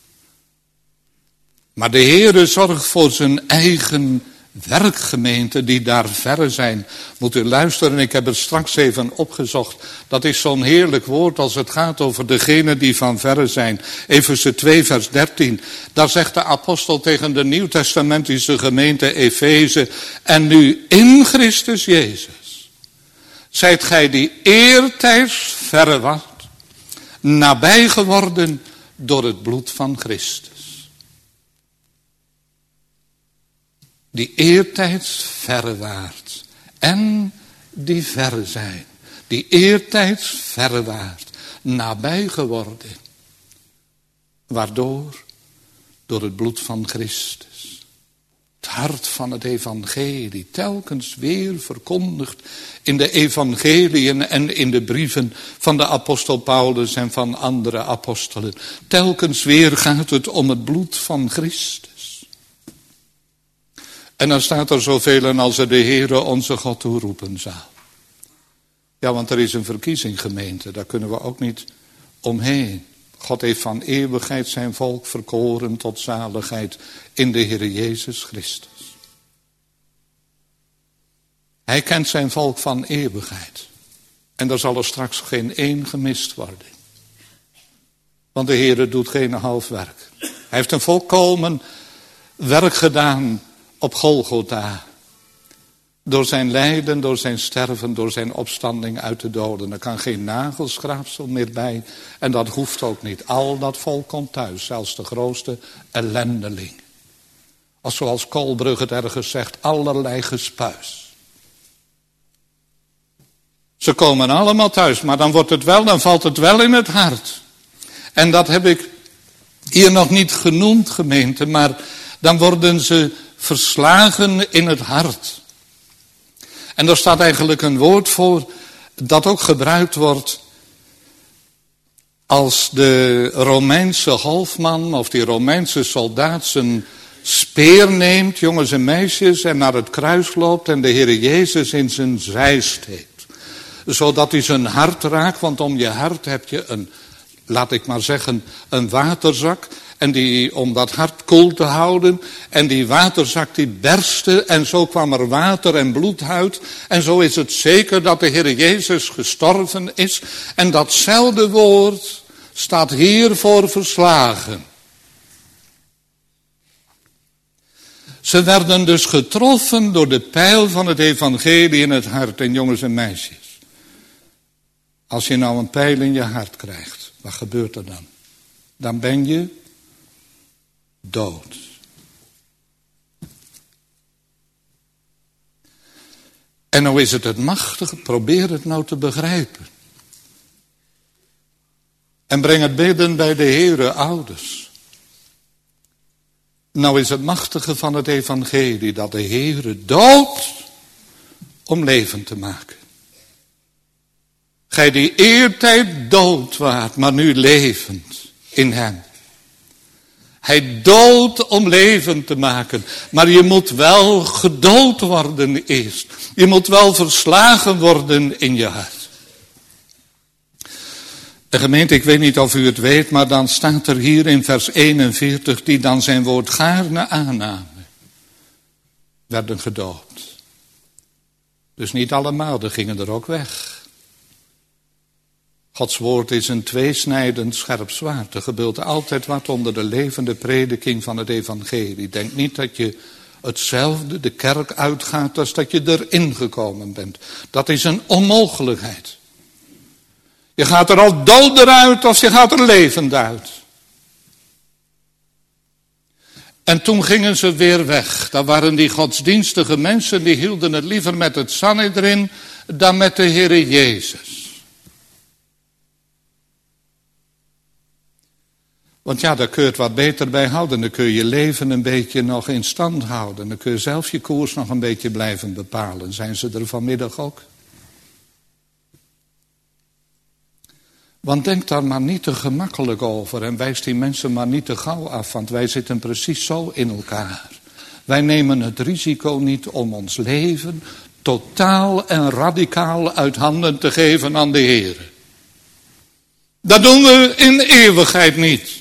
Maar de Heere zorgt voor zijn eigen werkgemeenten die daar verre zijn. Moet u luisteren, ik heb het straks even opgezocht. Dat is zo'n heerlijk woord als het gaat over degenen die van verre zijn. Efeze twee vers dertien. Daar zegt de apostel tegen de nieuwtestamentische gemeente Efeze. En nu in Christus Jezus zijt gij die eertijds verre wart, nabij geworden door het bloed van Christus. Die eertijds verre waart en die verre zijn. Die eertijds verre waart, nabij geworden. Waardoor? Door het bloed van Christus. Het hart van het evangelie, telkens weer verkondigd in de evangeliën en in de brieven van de apostel Paulus en van andere apostelen. Telkens weer gaat het om het bloed van Christus. En dan staat er zoveel als er de Heere onze God toeroepen zal. Ja, want er is een verkiezing, gemeente, daar kunnen we ook niet omheen. God heeft van eeuwigheid zijn volk verkoren tot zaligheid in de Heere Jezus Christus. Hij kent zijn volk van eeuwigheid. En er zal er straks geen één gemist worden. Want de Heere doet geen half werk. Hij heeft een volkomen werk gedaan op Golgotha. Door zijn lijden, door zijn sterven, door zijn opstanding uit de doden. Er kan geen nagelschraapsel meer bij. En dat hoeft ook niet. Al dat volk komt thuis, zelfs de grootste ellendeling. Als zoals Koolbrug het ergens zegt, allerlei gespuis. Ze komen allemaal thuis, maar dan wordt het wel, dan valt het wel in het hart. En dat heb ik hier nog niet genoemd, gemeente, maar dan worden ze verslagen in het hart. En daar staat eigenlijk een woord voor dat ook gebruikt wordt als de Romeinse hoofdman of die Romeinse soldaat zijn speer neemt, jongens en meisjes, en naar het kruis loopt en de Heere Jezus in zijn zij steekt. Zodat hij zijn hart raakt, want om je hart heb je een laat ik maar zeggen, een waterzak. En die, om dat hart koel te houden. En die waterzak die berstte. En zo kwam er water en bloed uit. En zo is het zeker dat de Heer Jezus gestorven is. En datzelfde woord staat hiervoor verslagen. Ze werden dus getroffen door de pijl van het evangelie in het hart. En jongens en meisjes. Als je nou een pijl in je hart krijgt. Wat gebeurt er dan? Dan ben je dood. En nou is het het machtige, probeer het nou te begrijpen. En breng het bidden bij de Heere, ouders. Nou is het machtige van het evangelie dat de Heere doodt om leven te maken. Gij die eertijd dood waart, maar nu levend in hem. Hij doodt om leven te maken. Maar je moet wel gedood worden eerst. Je moet wel verslagen worden in je hart. De gemeente, ik weet niet of u het weet, maar dan staat er hier in vers eenenveertig, die dan zijn woord gaarne aannamen, werden gedood. Dus niet allemaal, er gingen er ook weg. Gods woord is een tweesnijdend scherp zwaard. Er gebeurt altijd wat onder de levende prediking van het evangelie. Denk niet dat je hetzelfde de kerk uitgaat als dat je erin gekomen bent. Dat is een onmogelijkheid. Je gaat er al dood uit of je gaat er levend uit. En toen gingen ze weer weg. Dat waren die godsdienstige mensen, die hielden het liever met het Sanhedrin dan met de Heere Jezus. Want ja, daar kun je het wat beter bij houden. Dan kun je je leven een beetje nog in stand houden. Dan kun je zelf je koers nog een beetje blijven bepalen. Zijn ze er vanmiddag ook? Want denk daar maar niet te gemakkelijk over. En wijs die mensen maar niet te gauw af. Want wij zitten precies zo in elkaar. Wij nemen het risico niet om ons leven totaal en radicaal uit handen te geven aan de Heer. Dat doen we in eeuwigheid niet.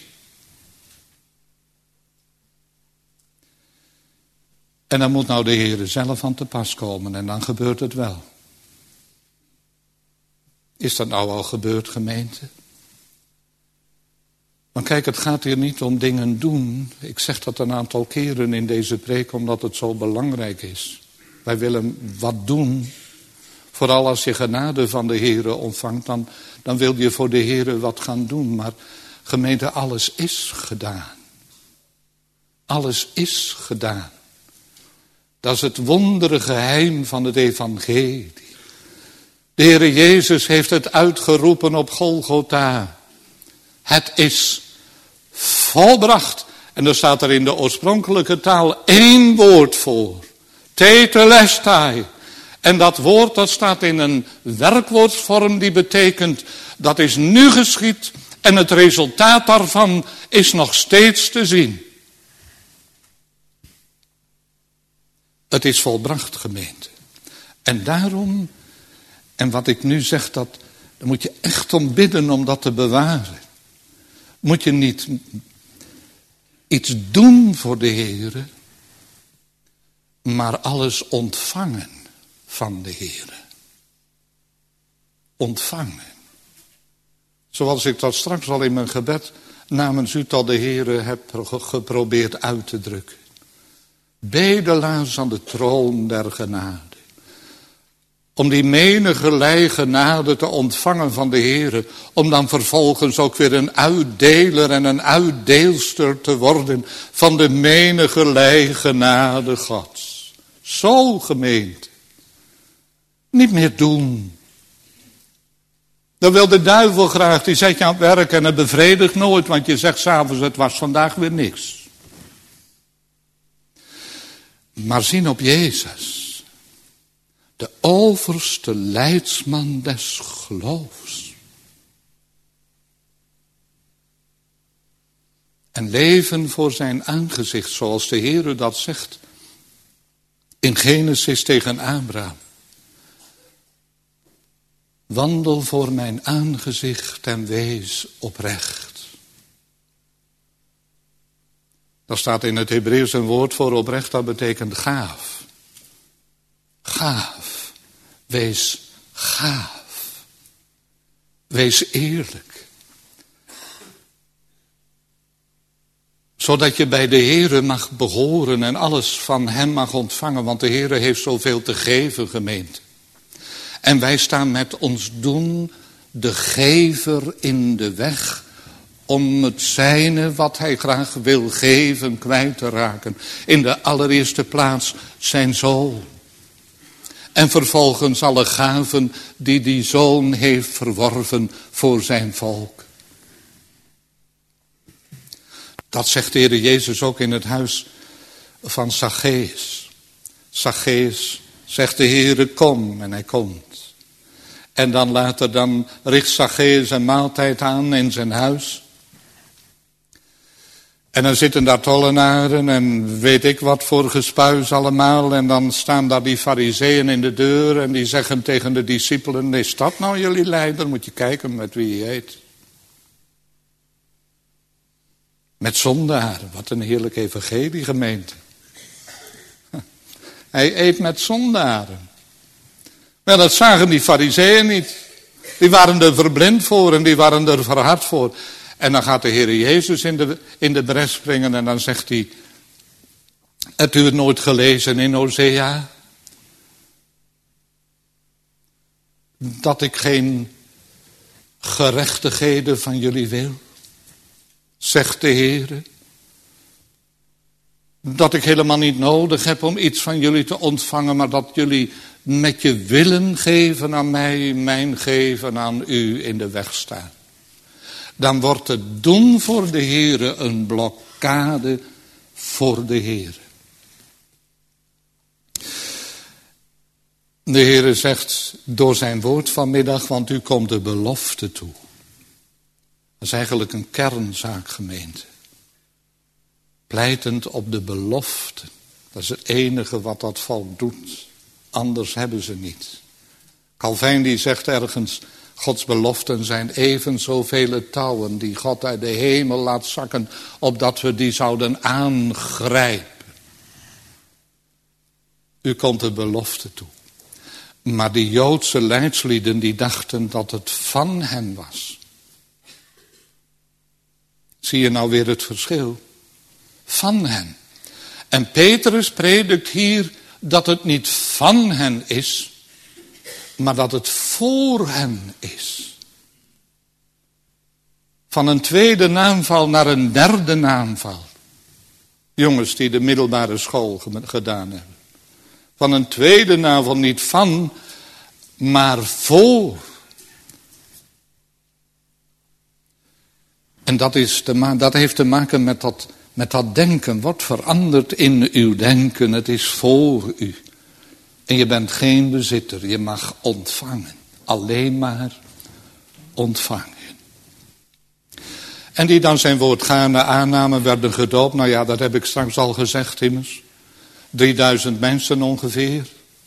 En dan moet nou de Heer zelf aan te pas komen en dan gebeurt het wel. Is dat nou al gebeurd, gemeente? Maar kijk, het gaat hier niet om dingen doen. Ik zeg dat een aantal keren in deze preek omdat het zo belangrijk is. Wij willen wat doen. Vooral als je genade van de Heer ontvangt, dan, dan wil je voor de Heer wat gaan doen. Maar gemeente, alles is gedaan. Alles is gedaan. Dat is het wondere geheim van het evangelie. De Heere Jezus heeft het uitgeroepen op Golgotha. Het is volbracht. En er staat er in de oorspronkelijke taal één woord voor. Tetelestai. En dat woord dat staat in een werkwoordsvorm die betekent dat is nu geschied en het resultaat daarvan is nog steeds te zien. Het is volbracht, gemeente. En daarom, en wat ik nu zeg, dat, daar moet je echt om bidden om dat te bewaren. Moet je niet iets doen voor de Heere, maar alles ontvangen van de Heere. Ontvangen. Zoals ik dat straks al in mijn gebed namens u tot de Heere heb geprobeerd uit te drukken. Bedelaars aan de troon der genade. Om die menige genade te ontvangen van de Heere. Om dan vervolgens ook weer een uitdeler en een uitdeelster te worden van de menige genade Gods. Zo, gemeente. Niet meer doen. Dan wil de duivel graag, die zet je aan het werk en het bevredigt nooit. Want je zegt 's avonds, het was vandaag weer niks. Maar zien op Jezus, de overste leidsman des geloofs. En leven voor zijn aangezicht, zoals de Heere dat zegt in Genesis tegen Abraham. Wandel voor mijn aangezicht en wees oprecht. Daar staat in het Hebreeuws een woord voor oprecht, dat betekent gaaf. Gaaf. Wees gaaf. Wees eerlijk. Zodat je bij de Heere mag behoren en alles van hem mag ontvangen. Want de Heere heeft zoveel te geven, gemeente. En wij staan met ons doen de gever in de weg om het zijne wat hij graag wil geven kwijt te raken. In de allereerste plaats zijn zoon. En vervolgens alle gaven die die zoon heeft verworven voor zijn volk. Dat zegt de Heer Jezus ook in het huis van Zacchaeus. Zacchaeus zegt de Heere kom en hij komt. En dan later dan richt Zacchaeus een maaltijd aan in zijn huis. En dan zitten daar tollenaren en weet ik wat voor gespuis allemaal. En dan staan daar die farizeeën in de deur en die zeggen tegen de discipelen, is dat nou jullie leider? Moet je kijken met wie je eet. Met zondaren, wat een heerlijk evangelie, gemeente. Hij eet met zondaren. Maar dat zagen die farizeeën niet. Die waren er verblind voor en die waren er verhard voor. En dan gaat de Heer Jezus in de, in de bres springen en dan zegt hij, hebt u het nooit gelezen in Hosea? Dat ik geen gerechtigheden van jullie wil, zegt de Heer. Dat ik helemaal niet nodig heb om iets van jullie te ontvangen, maar dat jullie met je willen geven aan mij, mijn geven aan u in de weg staan. Dan wordt het doen voor de Heere een blokkade voor de Heere. De Heere zegt door zijn woord vanmiddag, want u komt de belofte toe. Dat is eigenlijk een kernzaak, gemeente. Pleitend op de belofte. Dat is het enige wat dat volk doet. Anders hebben ze niet. Calvijn die zegt ergens, Gods beloften zijn even zoveel touwen die God uit de hemel laat zakken, opdat we die zouden aangrijpen. U komt de belofte toe. Maar die Joodse leidslieden die dachten dat het van hen was. Zie je nou weer het verschil? Van hen. En Petrus predikt hier dat het niet van hen is, maar dat het voor hen is. Van een tweede naamval naar een derde naamval. Jongens die de middelbare school gedaan hebben. Van een tweede naamval niet van, maar voor. En dat, is te, dat heeft te maken met dat, met dat denken. Wat verandert in uw denken? Het is voor u. En je bent geen bezitter. Je mag ontvangen. Alleen maar ontvangen. En die dan zijn woord gaarne aannamen, werden gedoopt. Nou ja, dat heb ik straks al gezegd immers. drieduizend mensen ongeveer.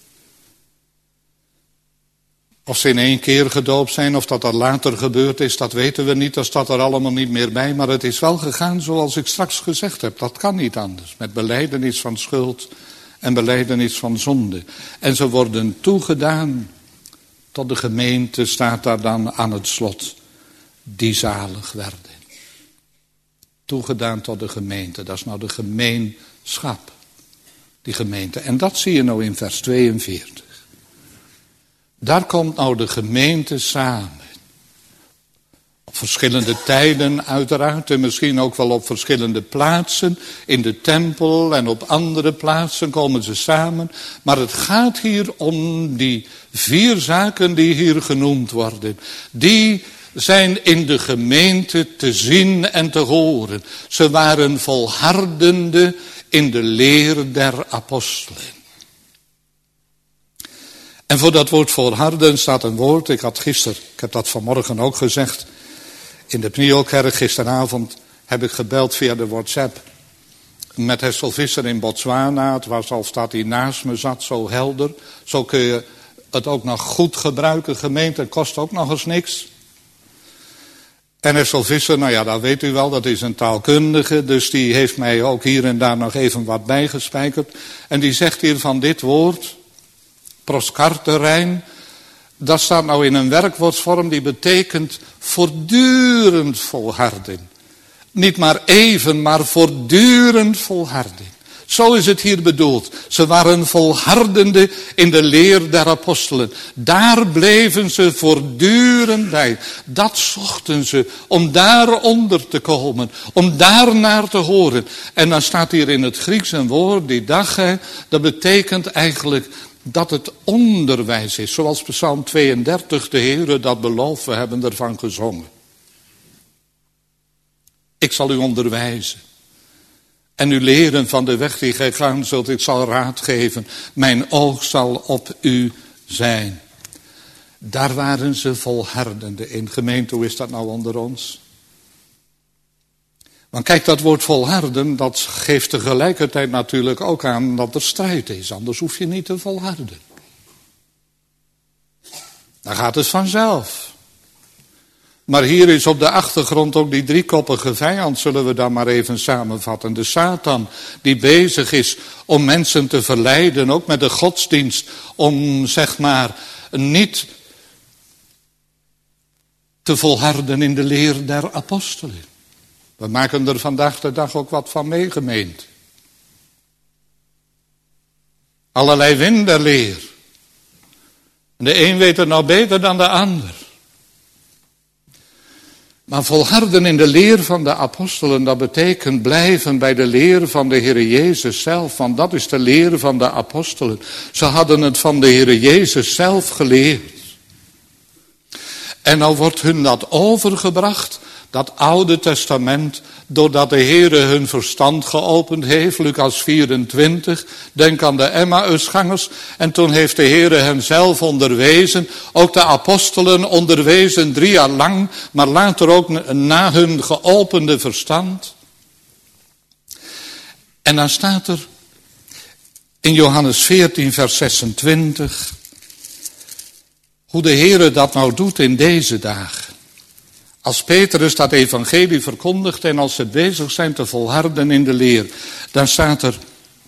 Of ze in één keer gedoopt zijn, of dat dat later gebeurd is, dat weten we niet. Dat staat er allemaal niet meer bij. Maar het is wel gegaan zoals ik straks gezegd heb. Dat kan niet anders. Met belijdenis van schuld en belijdenis van zonde. En ze worden toegedaan tot de gemeente, staat daar dan aan het slot, die zalig werden. Toegedaan tot de gemeente. Dat is nou de gemeenschap. Die gemeente. En dat zie je nou in vers tweeënveertig. Daar komt nou de gemeente samen. Op verschillende tijden uiteraard. En misschien ook wel op verschillende plaatsen. In de tempel en op andere plaatsen komen ze samen. Maar het gaat hier om die vier zaken die hier genoemd worden. Die zijn in de gemeente te zien en te horen. Ze waren volhardende in de leer der apostelen. En voor dat woord volharden staat een woord. Ik had gisteren, ik heb dat vanmorgen ook gezegd. In de Pneukerk gisteravond heb ik gebeld via de WhatsApp. Met Hessel Visser in Botswana. Het was alsof dat hij naast me zat, zo helder. Zo kun je het ook nog goed gebruiken, gemeente, kost ook nog eens niks. En Essel Visser, nou ja, dat weet u wel, dat is een taalkundige, dus die heeft mij ook hier en daar nog even wat bijgespijkerd. En die zegt hier van dit woord, proskarterrein, dat staat nou in een werkwoordsvorm die betekent voortdurend volharden. Niet maar even, maar voortdurend volharden. Zo is het hier bedoeld. Ze waren volhardende in de leer der apostelen. Daar bleven ze voortdurend bij. Dat zochten ze om daaronder te komen. Om daarnaar te horen. En dan staat hier in het Grieks een woord, die dag, dat betekent eigenlijk dat het onderwijs is. Zoals Psalm tweeëndertig, de Heere dat belooft, we hebben ervan gezongen. Ik zal u onderwijzen. En u leren van de weg die gij gaan zult, ik zal raad geven. Mijn oog zal op u zijn. Daar waren ze volhardende in. Gemeente, hoe is dat nou onder ons? Want kijk, dat woord volharden, dat geeft tegelijkertijd natuurlijk ook aan dat er strijd is. Anders hoef je niet te volharden. Dan gaat het vanzelf. Maar hier is op de achtergrond ook die driekoppige vijand, zullen we dan maar even samenvatten. De Satan die bezig is om mensen te verleiden, ook met de godsdienst, om zeg maar niet te volharden in de leer der apostelen. We maken er vandaag de dag ook wat van mee, gemeente. Allerlei winderleer. De een weet het nou beter dan de ander. Maar volharden in de leer van de apostelen, dat betekent blijven bij de leer van de Heere Jezus zelf. Want dat is de leer van de apostelen. Ze hadden het van de Heere Jezus zelf geleerd. En nou wordt hun dat overgebracht, dat Oude Testament, doordat de Heere hun verstand geopend heeft. Lucas vierentwintig, denk aan de Emmausgangers. En toen heeft de Heere hen zelf onderwezen. Ook de apostelen onderwezen drie jaar lang, maar later ook na hun geopende verstand. En dan staat er in Johannes veertien vers zesentwintig... hoe de Heere dat nou doet in deze dagen. Als Petrus dat evangelie verkondigt en als ze bezig zijn te volharden in de leer, dan staat er: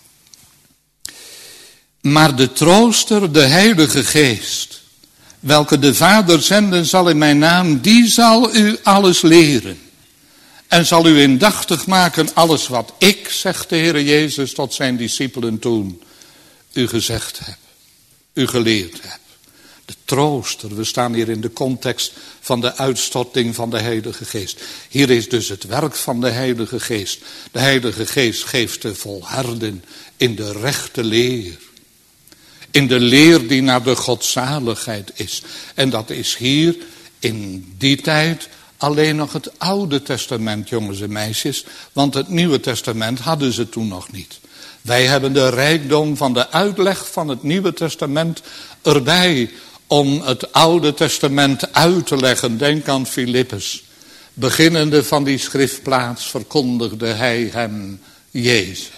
maar de trooster, de Heilige Geest, welke de Vader zenden zal in mijn naam, die zal u alles leren. En zal u indachtig maken alles wat ik, zegt de Heer Jezus tot zijn discipelen toen, u gezegd heb, u geleerd heb. De trooster, we staan hier in de context van de uitstorting van de Heilige Geest. Hier is dus het werk van de Heilige Geest. De Heilige Geest geeft te volharden in de rechte leer. In de leer die naar de godzaligheid is. En dat is hier in die tijd alleen nog het Oude Testament, jongens en meisjes. Want het Nieuwe Testament hadden ze toen nog niet. Wij hebben de rijkdom van de uitleg van het Nieuwe Testament erbij om het Oude Testament uit te leggen. Denk aan Filippus. Beginnende van die schriftplaats verkondigde hij hem Jezus.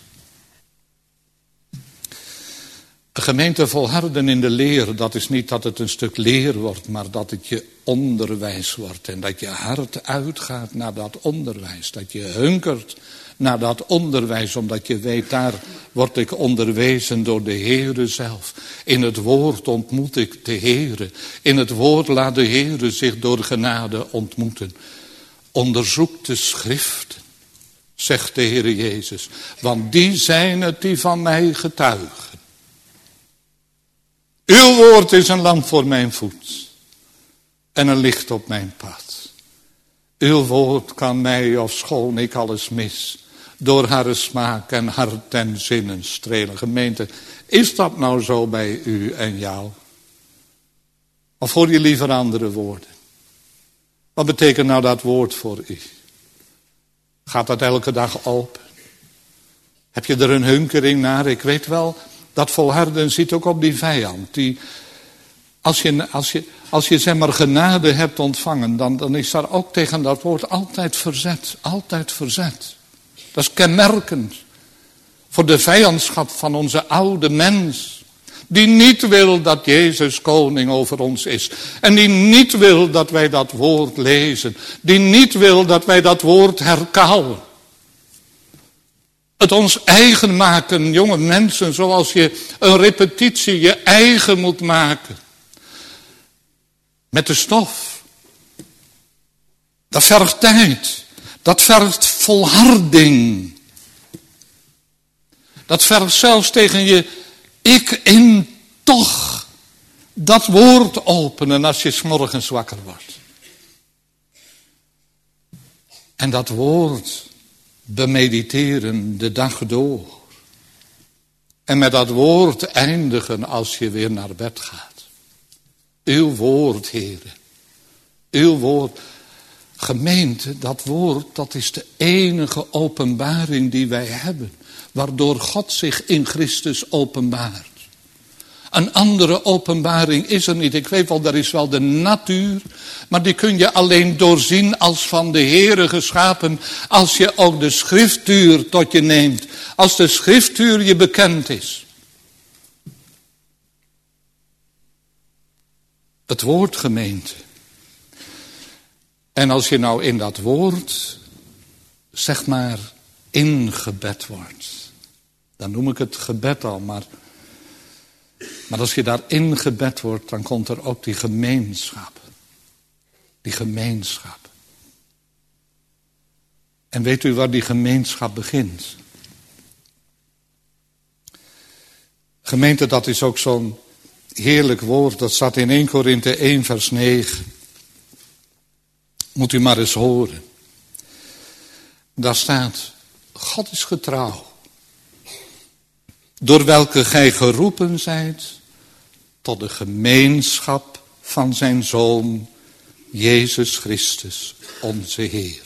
De gemeente volharden in de leer, dat is niet dat het een stuk leer wordt, maar dat het je onderwijs wordt. En dat je hart uitgaat naar dat onderwijs. Dat je hunkert naar dat onderwijs, omdat je weet, daar word ik onderwezen door de Heere zelf. In het woord ontmoet ik de Heere. In het woord laat de Heere zich door genade ontmoeten. Onderzoek de schriften, zegt de Heere Jezus, want die zijn het die van mij getuigen. Uw woord is een lamp voor mijn voet en een licht op mijn pad. Uw woord kan mij, ofschoon ik alles mis, door haar smaak en hart en zinnen strelen. Gemeente, is dat nou zo bij u en jou? Of hoor je liever andere woorden? Wat betekent nou dat woord voor u? Gaat dat elke dag open? Heb je er een hunkering naar? Ik weet wel, dat volharden zit ook op die vijand. Die, als je, als je, als je zeg maar genade hebt ontvangen, dan, dan is daar ook tegen dat woord altijd verzet. Altijd verzet. Dat is kenmerkend voor de vijandschap van onze oude mens. Die niet wil dat Jezus koning over ons is. En die niet wil dat wij dat woord lezen. Die niet wil dat wij dat woord herkauwen. Het ons eigen maken, jonge mensen, zoals je een repetitie je eigen moet maken. Met de stof. Dat vergt tijd. Dat vergt volharding. Dat vergt zelfs tegen je ik in toch dat woord openen als je 's morgens wakker wordt. En dat woord bemediteren de dag door. En met dat woord eindigen als je weer naar bed gaat. Uw woord, Heere. Uw woord. Gemeente, dat woord, dat is de enige openbaring die wij hebben. Waardoor God zich in Christus openbaart. Een andere openbaring is er niet. Ik weet wel, er is wel de natuur. Maar die kun je alleen doorzien als van de Heere geschapen. Als je ook de schriftuur tot je neemt. Als de schriftuur je bekend is. Het woord, gemeente. En als je nou in dat woord, zeg maar, ingebed wordt. Dan noem ik het gebed al, maar, maar als je daar ingebed wordt, dan komt er ook die gemeenschap. Die gemeenschap. En weet u waar die gemeenschap begint? Gemeente, dat is ook zo'n heerlijk woord. Dat staat in Eerste Korinthe één vers negen. Moet u maar eens horen. Daar staat, God is getrouw. Door welke gij geroepen zijt tot de gemeenschap van zijn Zoon, Jezus Christus, onze Heer.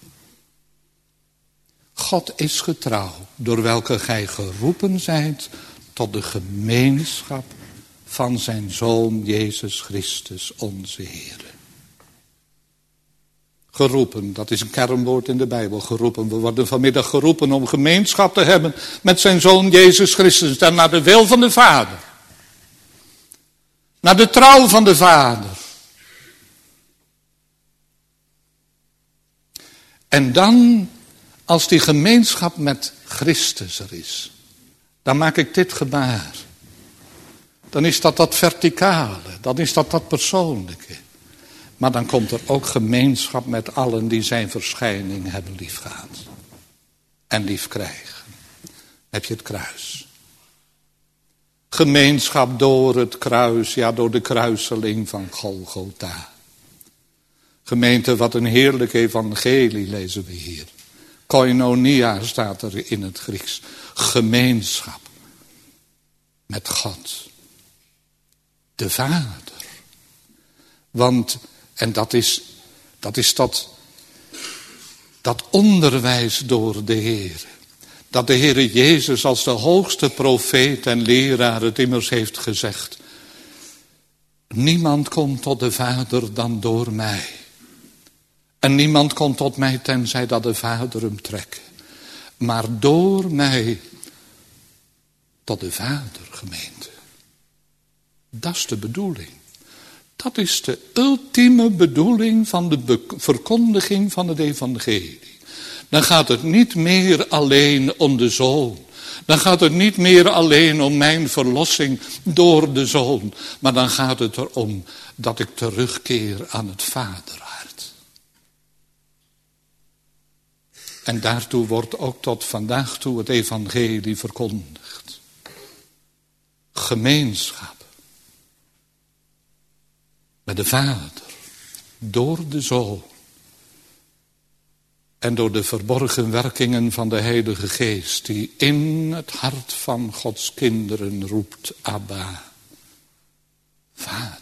God is getrouw, door welke gij geroepen zijt tot de gemeenschap van zijn Zoon, Jezus Christus, onze Heer. Geroepen, dat is een kernwoord in de Bijbel, geroepen. We worden vanmiddag geroepen om gemeenschap te hebben met zijn Zoon Jezus Christus. En naar de wil van de Vader. Naar de trouw van de Vader. En dan, als die gemeenschap met Christus er is, dan maak ik dit gebaar. Dan is dat dat verticale, dan is dat dat persoonlijke. Maar dan komt er ook gemeenschap met allen die zijn verschijning hebben liefgehad. En lief krijgen. Heb je het kruis. Gemeenschap door het kruis, ja door de kruiseling van Golgotha. Gemeente, wat een heerlijk evangelie lezen we hier. Koinonia staat er in het Grieks. Gemeenschap met God. De Vader. Want, en dat is dat, is dat, dat onderwijs door de Heer. Dat de Heere Jezus als de hoogste profeet en leraar het immers heeft gezegd. Niemand komt tot de Vader dan door mij. En niemand komt tot mij tenzij dat de Vader hem trekt. Maar door mij tot de Vader, gemeente. Dat is de bedoeling. Dat is de ultieme bedoeling van de be- verkondiging van het evangelie. Dan gaat het niet meer alleen om de Zoon. Dan gaat het niet meer alleen om mijn verlossing door de Zoon. Maar dan gaat het erom dat ik terugkeer aan het Vaderhart. En daartoe wordt ook tot vandaag toe het evangelie verkondigd. Gemeenschap. Met de Vader, door de Zoon en door de verborgen werkingen van de Heilige Geest die in het hart van Gods kinderen roept, Abba, Vader.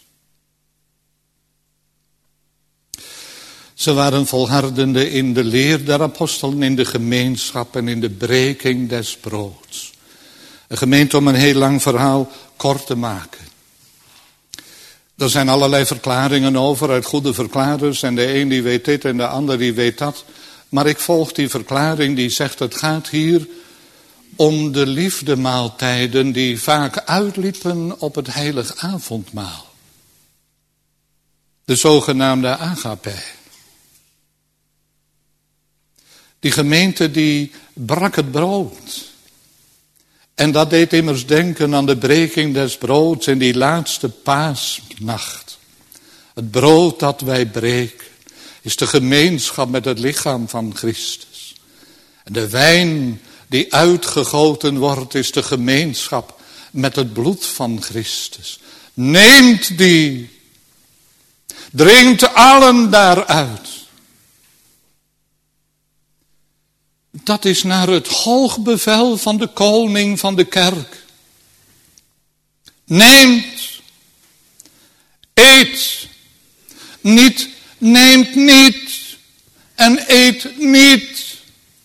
Ze waren volhardende in de leer der apostelen, in de gemeenschap en in de breking des broods. Een gemeente, om een heel lang verhaal kort te maken. Er zijn allerlei verklaringen over uit goede verklaarders. En de een die weet dit en de ander die weet dat. Maar ik volg die verklaring die zegt het gaat hier om de liefdemaaltijden die vaak uitliepen op het heilig avondmaal. De zogenaamde agape. Die gemeente die brak het brood. En dat deed immers denken aan de breking des broods in die laatste paasnacht. Het brood dat wij breken is de gemeenschap met het lichaam van Christus. En de wijn die uitgegoten wordt is de gemeenschap met het bloed van Christus. Neemt die, drinkt allen daaruit. Dat is naar het hoogbevel van de koning van de kerk. Neemt, eet, niet, neemt niet en eet niet.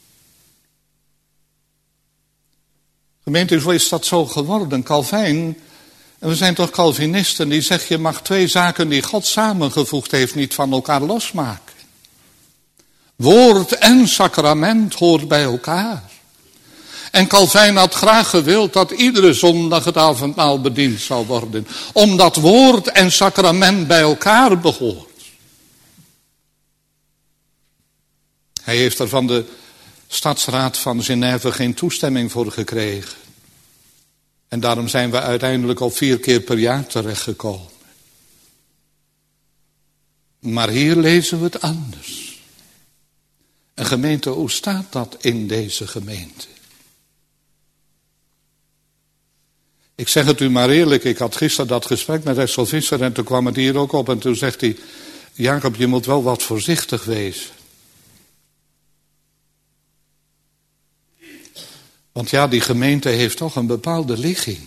Gemeente, hoe is dat zo geworden? Calvijn, en we zijn toch Calvinisten, die zegt je mag twee zaken die God samengevoegd heeft niet van elkaar losmaken. Woord en sacrament hoort bij elkaar. En Calvijn had graag gewild dat iedere zondag het avondmaal bediend zou worden. Omdat woord en sacrament bij elkaar behoort. Hij heeft er van de stadsraad van Genève geen toestemming voor gekregen. En daarom zijn we uiteindelijk op vier keer per jaar terechtgekomen. Maar hier lezen we het anders. En gemeente, hoe staat dat in deze gemeente? Ik zeg het u maar eerlijk, ik had gisteren dat gesprek met Essel Visser en toen kwam het hier ook op en toen zegt hij, Jacob, je moet wel wat voorzichtig wezen. Want ja, die gemeente heeft toch een bepaalde ligging.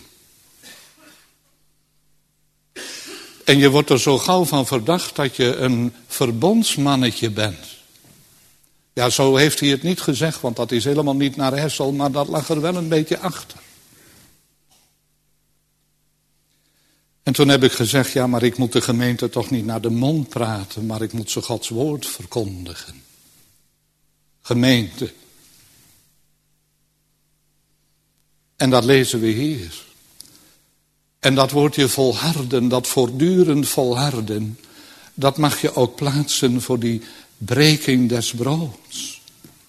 En je wordt er zo gauw van verdacht dat je een verbondsmannetje bent. Ja, zo heeft hij het niet gezegd, want dat is helemaal niet naar Hessel, maar dat lag er wel een beetje achter. En toen heb ik gezegd, ja, maar ik moet de gemeente toch niet naar de mond praten, maar ik moet ze Gods woord verkondigen. Gemeente. En dat lezen we hier. En dat woordje volharden, dat voortdurend volharden, dat mag je ook plaatsen voor die breking des broods.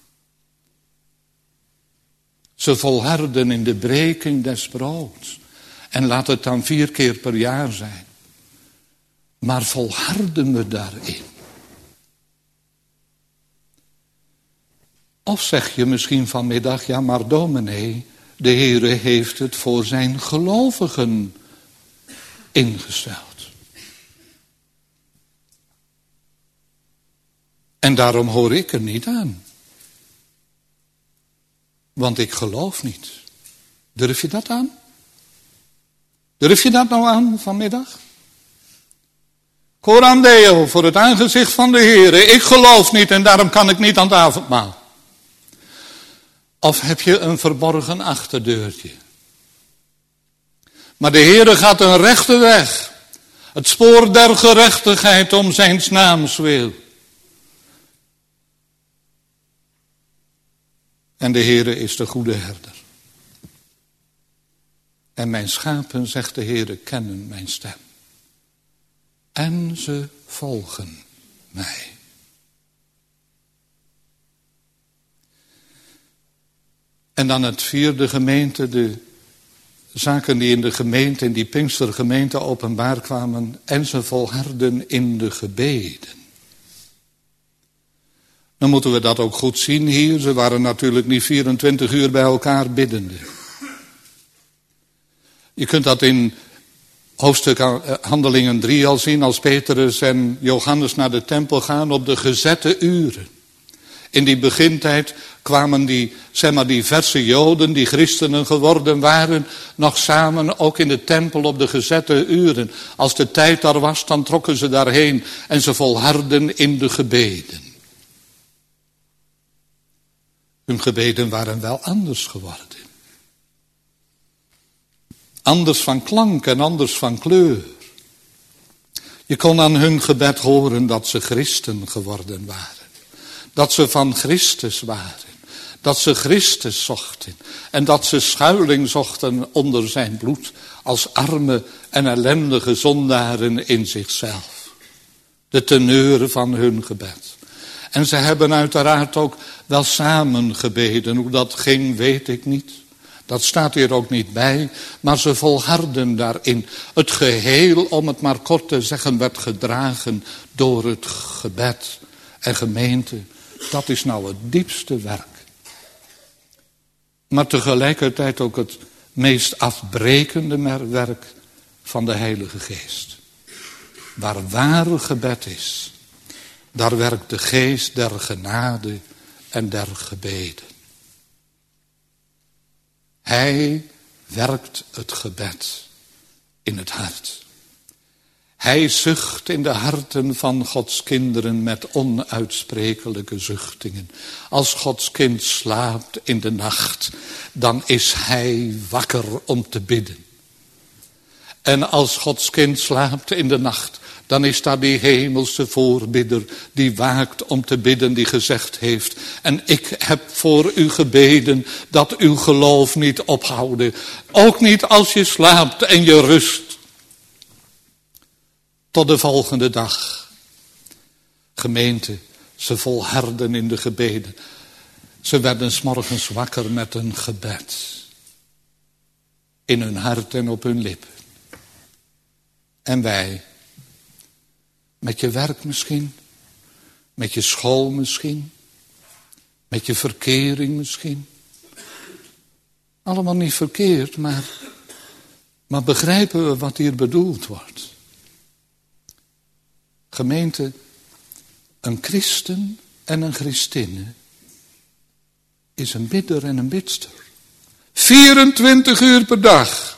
Ze volharden in de breking des broods. En laat het dan vier keer per jaar zijn. Maar volharden we daarin. Of zeg je misschien vanmiddag, ja maar dominee, de Heere heeft het voor zijn gelovigen ingesteld. En daarom hoor ik er niet aan. Want ik geloof niet. Durf je dat aan? Durf je dat nou aan vanmiddag? Coram Deo, voor het aangezicht van de Heere. Ik geloof niet en daarom kan ik niet aan het avondmaal. Of heb je een verborgen achterdeurtje? Maar de Heere gaat een rechte weg. Het spoor der gerechtigheid om zijn naams wil. En de Heere is de goede herder. En mijn schapen, zegt de Heere, kennen mijn stem. En ze volgen mij. En dan het vierde gemeente, de zaken die in de gemeente, in die Pinkstergemeente openbaar kwamen. En ze volharden in de gebeden. Dan moeten we dat ook goed zien hier. Ze waren natuurlijk niet vierentwintig uur bij elkaar biddende. Je kunt dat in hoofdstuk Handelingen drie al zien, als Petrus en Johannes naar de tempel gaan op de gezette uren. In die begintijd kwamen die, zeg maar, die verse Joden, die christenen geworden waren, nog samen ook in de tempel op de gezette uren. Als de tijd daar was, dan trokken ze daarheen en ze volharden in de gebeden. Hun gebeden waren wel anders geworden. Anders van klank en anders van kleur. Je kon aan hun gebed horen dat ze christen geworden waren. Dat ze van Christus waren. Dat ze Christus zochten en dat ze schuiling zochten onder zijn bloed als arme en ellendige zondaren in zichzelf. De teneur van hun gebed. En ze hebben uiteraard ook wel samen gebeden. Hoe dat ging weet ik niet. Dat staat hier ook niet bij. Maar ze volharden daarin. Het geheel, om het maar kort te zeggen, werd gedragen door het gebed. En gemeente, dat is nou het diepste werk. Maar tegelijkertijd ook het meest afbrekende werk van de Heilige Geest. Waar ware gebed is, daar werkt de geest der genade en der gebeden. Hij werkt het gebed in het hart. Hij zucht in de harten van Gods kinderen met onuitsprekelijke zuchtingen. Als Gods kind slaapt in de nacht, dan is hij wakker om te bidden. En als Gods kind slaapt in de nacht, dan is daar die hemelse voorbidder die waakt om te bidden, die gezegd heeft: en ik heb voor u gebeden dat uw geloof niet ophouden. Ook niet als je slaapt en je rust. Tot de volgende dag. Gemeente, ze volharden in de gebeden. Ze werden 's morgens wakker met een gebed. In hun hart en op hun lippen. En wij, met je werk misschien, met je school misschien, met je verkering misschien. Allemaal niet verkeerd, maar, maar begrijpen we wat hier bedoeld wordt. Gemeente, een christen en een christinne is een bidder en een bidster. vierentwintig uur per dag.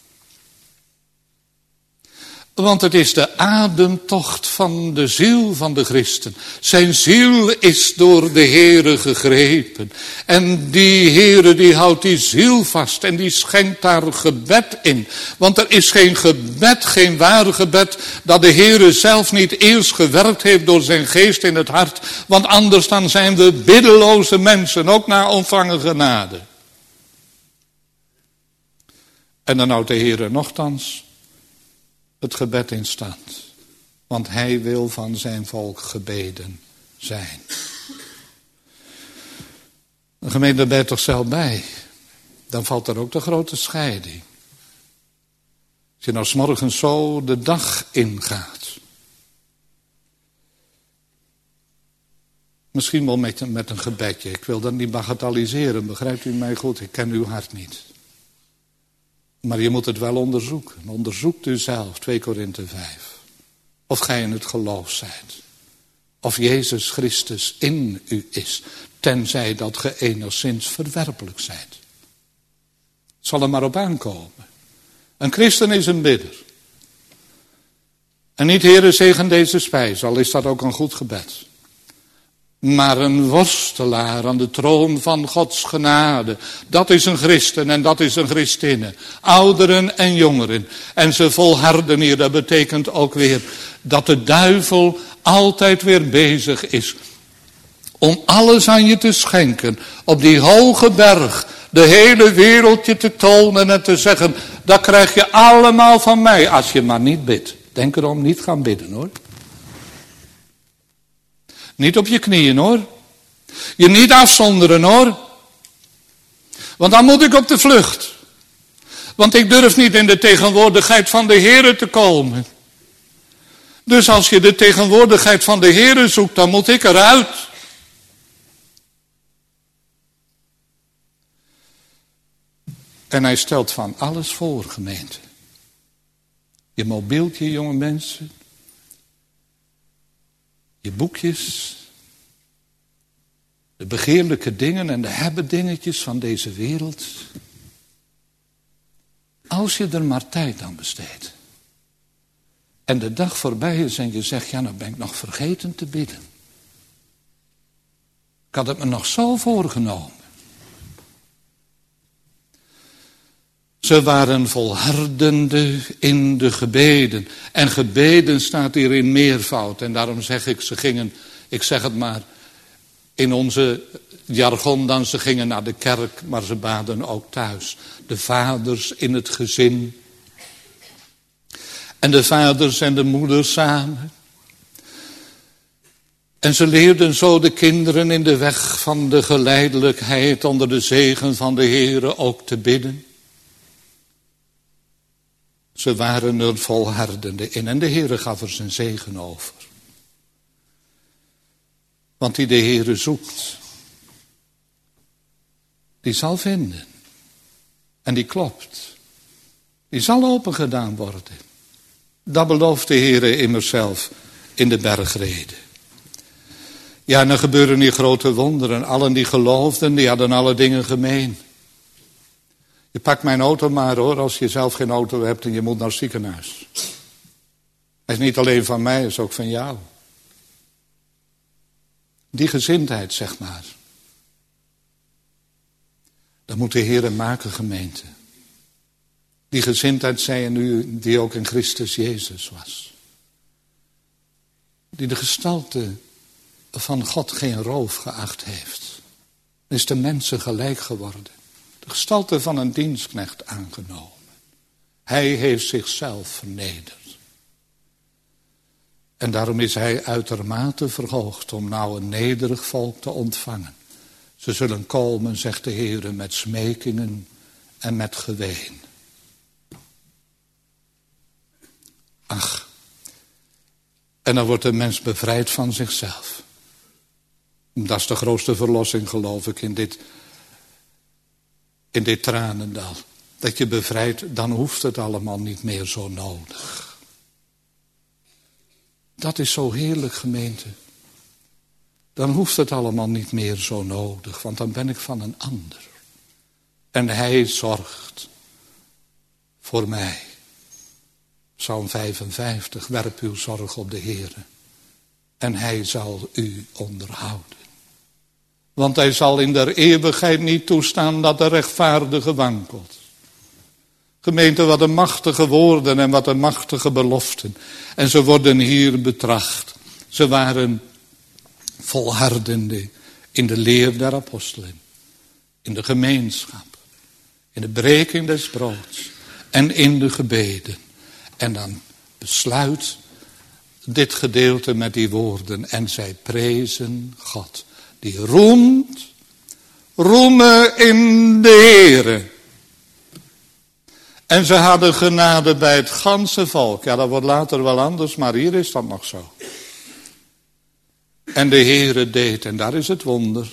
Want het is de ademtocht van de ziel van de christen. Zijn ziel is door de Heere gegrepen. En die Heere die houdt die ziel vast en die schenkt daar gebed in. Want er is geen gebed, geen ware gebed, dat de Heere zelf niet eerst gewerkt heeft door zijn geest in het hart. Want anders dan zijn we biddeloze mensen, ook na ontvangen genade. En dan houdt de Heere nochtans het gebed in stand. Want hij wil van zijn volk gebeden zijn. Een gemeente, daar ben je toch zelf bij. Dan valt er ook de grote scheiding. Als je nou 's morgens zo de dag ingaat. Misschien wel met, met een gebedje. Ik wil dat niet bagatelliseren. Begrijpt u mij goed? Ik ken uw hart niet. Maar je moet het wel onderzoeken. Onderzoekt u zelf, twee Korinthe vijf. Of gij in het geloof zijt. Of Jezus Christus in u is. Tenzij dat ge enigszins verwerpelijk zijt. Het zal er maar op aankomen. Een christen is een bidder. En niet Heere zegen deze spijs, al is dat ook een goed gebed. Maar een worstelaar aan de troon van Gods genade. Dat is een christen en dat is een christinne. Ouderen en jongeren. En ze volharden hier. Dat betekent ook weer dat de duivel altijd weer bezig is. Om alles aan je te schenken. Op die hoge berg. De hele wereld je te tonen en te zeggen. Dat krijg je allemaal van mij. Als je maar niet bidt. Denk erom, niet gaan bidden hoor. Niet op je knieën hoor. Je niet afzonderen hoor. Want dan moet ik op de vlucht. Want ik durf niet in de tegenwoordigheid van de Heere te komen. Dus als je de tegenwoordigheid van de Heere zoekt, dan moet ik eruit. En hij stelt van alles voor, gemeente. Je mobieltje, jonge mensen. Je boekjes, de begeerlijke dingen en de hebben dingetjes van deze wereld. Als je er maar tijd aan besteedt. En de dag voorbij is en je zegt, ja nou ben ik nog vergeten te bidden. Ik had het me nog zo voorgenomen. Ze waren volhardende in de gebeden. En gebeden staat hier in meervoud. En daarom zeg ik, ze gingen, ik zeg het maar, in onze jargon dan, ze gingen naar de kerk, maar ze baden ook thuis. De vaders in het gezin. En de vaders en de moeders samen. En ze leerden zo de kinderen in de weg van de geleidelijkheid onder de zegen van de Heere ook te bidden. Ze waren er volhardende in en de Heere gaf er zijn zegen over. Want die de Heere zoekt, die zal vinden. En die klopt. Die zal opengedaan worden. Dat belooft de Heere immers zelf in de bergrede. Ja, en er gebeuren hier grote wonderen. Allen die geloofden, die hadden alle dingen gemeen. Je pakt mijn auto maar hoor, als je zelf geen auto hebt en je moet naar het ziekenhuis. Hij is niet alleen van mij, hij is ook van jou. Die gezindheid, zeg maar. Dat moet de Heere maken, gemeente. Die gezindheid, zei je nu, die ook in Christus Jezus was. Die de gestalte van God geen roof geacht heeft. Is de mensen gelijk geworden. De gestalte van een dienstknecht aangenomen. Hij heeft zichzelf vernederd. En daarom is hij uitermate verhoogd om nou een nederig volk te ontvangen. Ze zullen komen, zegt de Heere, met smekingen en met geween. Ach, en dan wordt de mens bevrijd van zichzelf. Dat is de grootste verlossing, geloof ik, in dit, in dit tranendal. Dat je bevrijdt, dan hoeft het allemaal niet meer zo nodig. Dat is zo heerlijk, gemeente. Dan hoeft het allemaal niet meer zo nodig, want dan ben ik van een ander. En hij zorgt voor mij. Psalm vijfenvijftig, werp uw zorg op de Heere. En hij zal u onderhouden. Want hij zal in der eeuwigheid niet toestaan dat de rechtvaardige wankelt. Gemeente, wat een machtige woorden en wat een machtige beloften. En ze worden hier betracht. Ze waren volhardende in de leer der apostelen. In de gemeenschap. In de breking des broods. En in de gebeden. En dan besluit dit gedeelte met die woorden. En zij prezen God. Die roemt, roemen in de Heere. En ze hadden genade bij het ganse volk. Ja, dat wordt later wel anders, maar hier is dat nog zo. En de Heere deed, en daar is het wonder,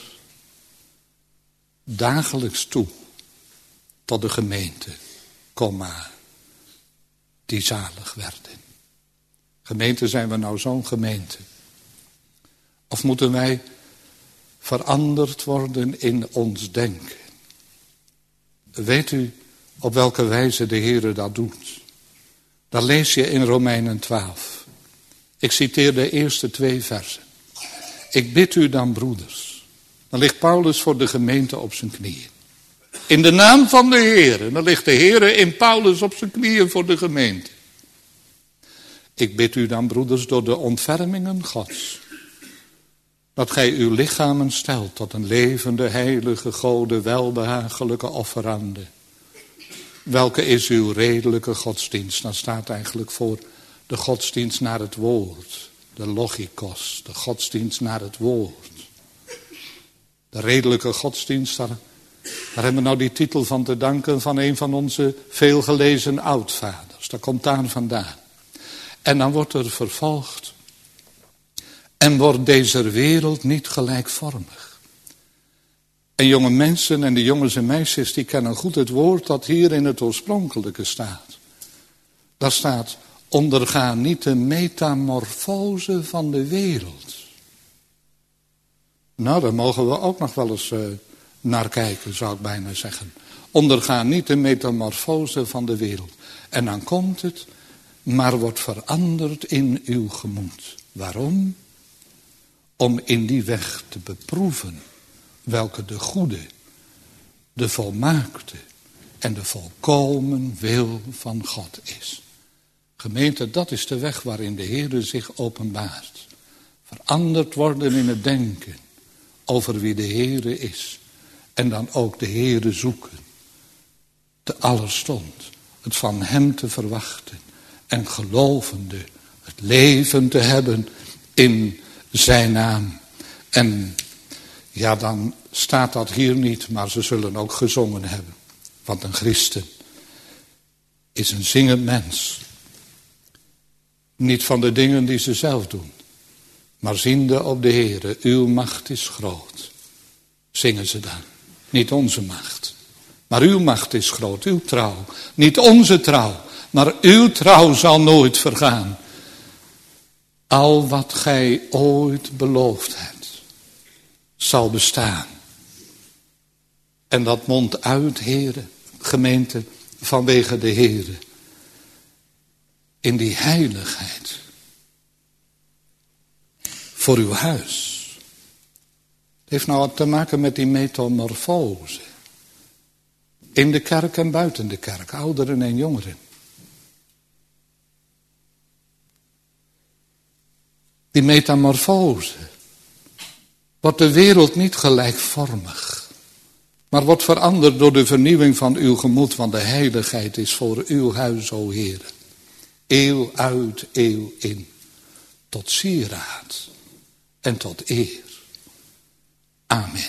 dagelijks toe tot de gemeente, kom maar, die zalig werden. Gemeente, zijn we nou zo'n gemeente? Of moeten wij veranderd worden in ons denken? Weet u op welke wijze de Heere dat doet? Dat lees je in Romeinen twaalf. Ik citeer de eerste twee versen. Ik bid u dan, broeders. Dan ligt Paulus voor de gemeente op zijn knieën. In de naam van de Heere. Dan ligt de Heere in Paulus op zijn knieën voor de gemeente. Ik bid u dan, broeders, door de ontfermingen Gods, dat gij uw lichamen stelt tot een levende, heilige, gode, welbehagelijke offerande. Welke is uw redelijke godsdienst? Dat staat eigenlijk voor de godsdienst naar het woord. De logikos, de godsdienst naar het woord. De redelijke godsdienst, daar, daar hebben we nou die titel van te danken van een van onze veelgelezen oudvaders. Dat komt daar vandaan. En dan wordt er vervolgd. En wordt deze wereld niet gelijkvormig. En jonge mensen en de jongens en meisjes die kennen goed het woord dat hier in het oorspronkelijke staat. Daar staat, onderga niet de metamorfose van de wereld. Nou, daar mogen we ook nog wel eens uh, naar kijken, zou ik bijna zeggen. Onderga niet de metamorfose van de wereld. En dan komt het, maar wordt veranderd in uw gemoed. Waarom? Om in die weg te beproeven welke de goede, de volmaakte en de volkomen wil van God is. Gemeente, dat is de weg waarin de Heer zich openbaart. Veranderd worden in het denken. over wie de Heere is. En dan ook de Heere zoeken. Te allerstond. Het van hem te verwachten. En gelovende het leven te hebben in zijn naam. En ja, dan staat dat hier niet, maar ze zullen ook gezongen hebben. Want een christen is een zingend mens. Niet van de dingen die ze zelf doen, maar ziende op de Heere, uw macht is groot. Zingen ze dan. Niet onze macht, maar uw macht is groot, uw trouw. Niet onze trouw, maar uw trouw zal nooit vergaan. Al wat gij ooit beloofd hebt, zal bestaan. En dat mondt uit, Heere, gemeente, vanwege de Heere. In die heiligheid. Voor uw huis. Het heeft nou wat te maken met die metamorfose. In de kerk en buiten de kerk, ouderen en jongeren. Die metamorfose. Wordt de wereld niet gelijkvormig. Maar wordt veranderd door de vernieuwing van uw gemoed. Want de heiligheid is voor uw huis, o Heer. Eeuw uit, eeuw in. Tot sieraad en tot eer. Amen.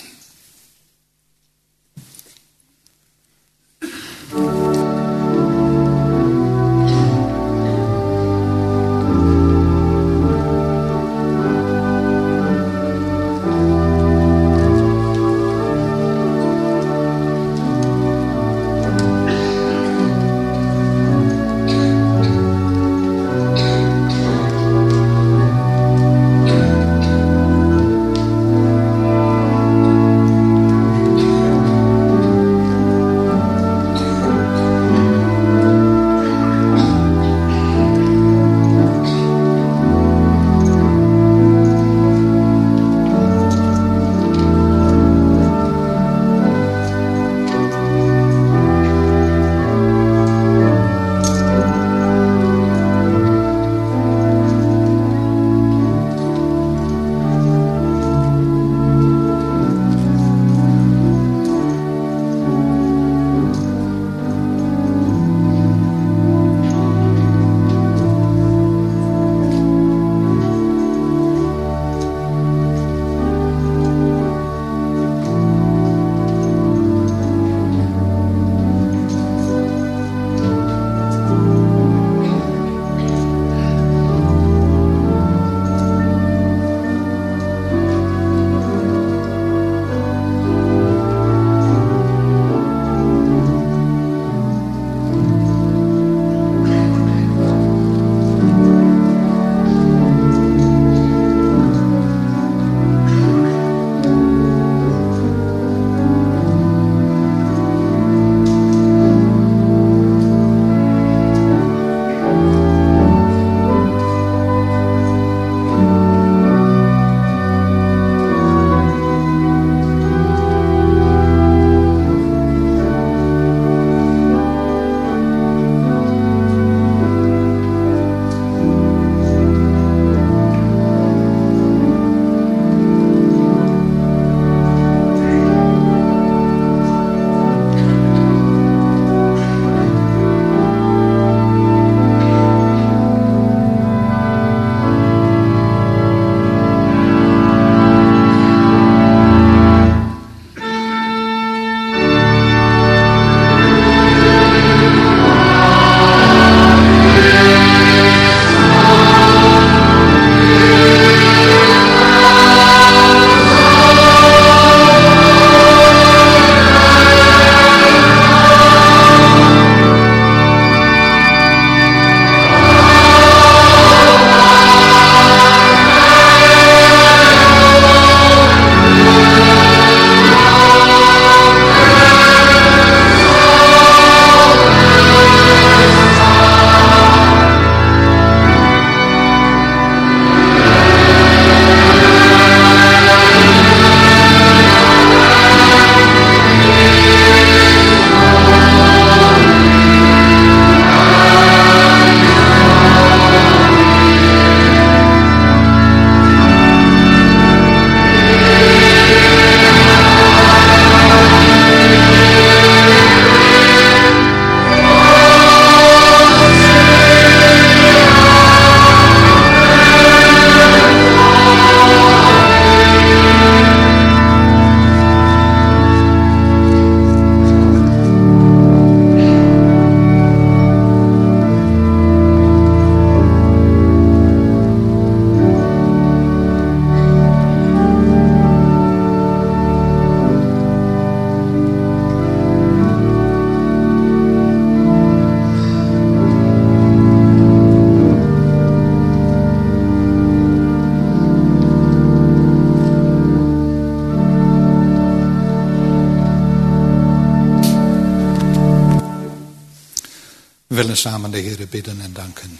We willen samen de Heere bidden en danken.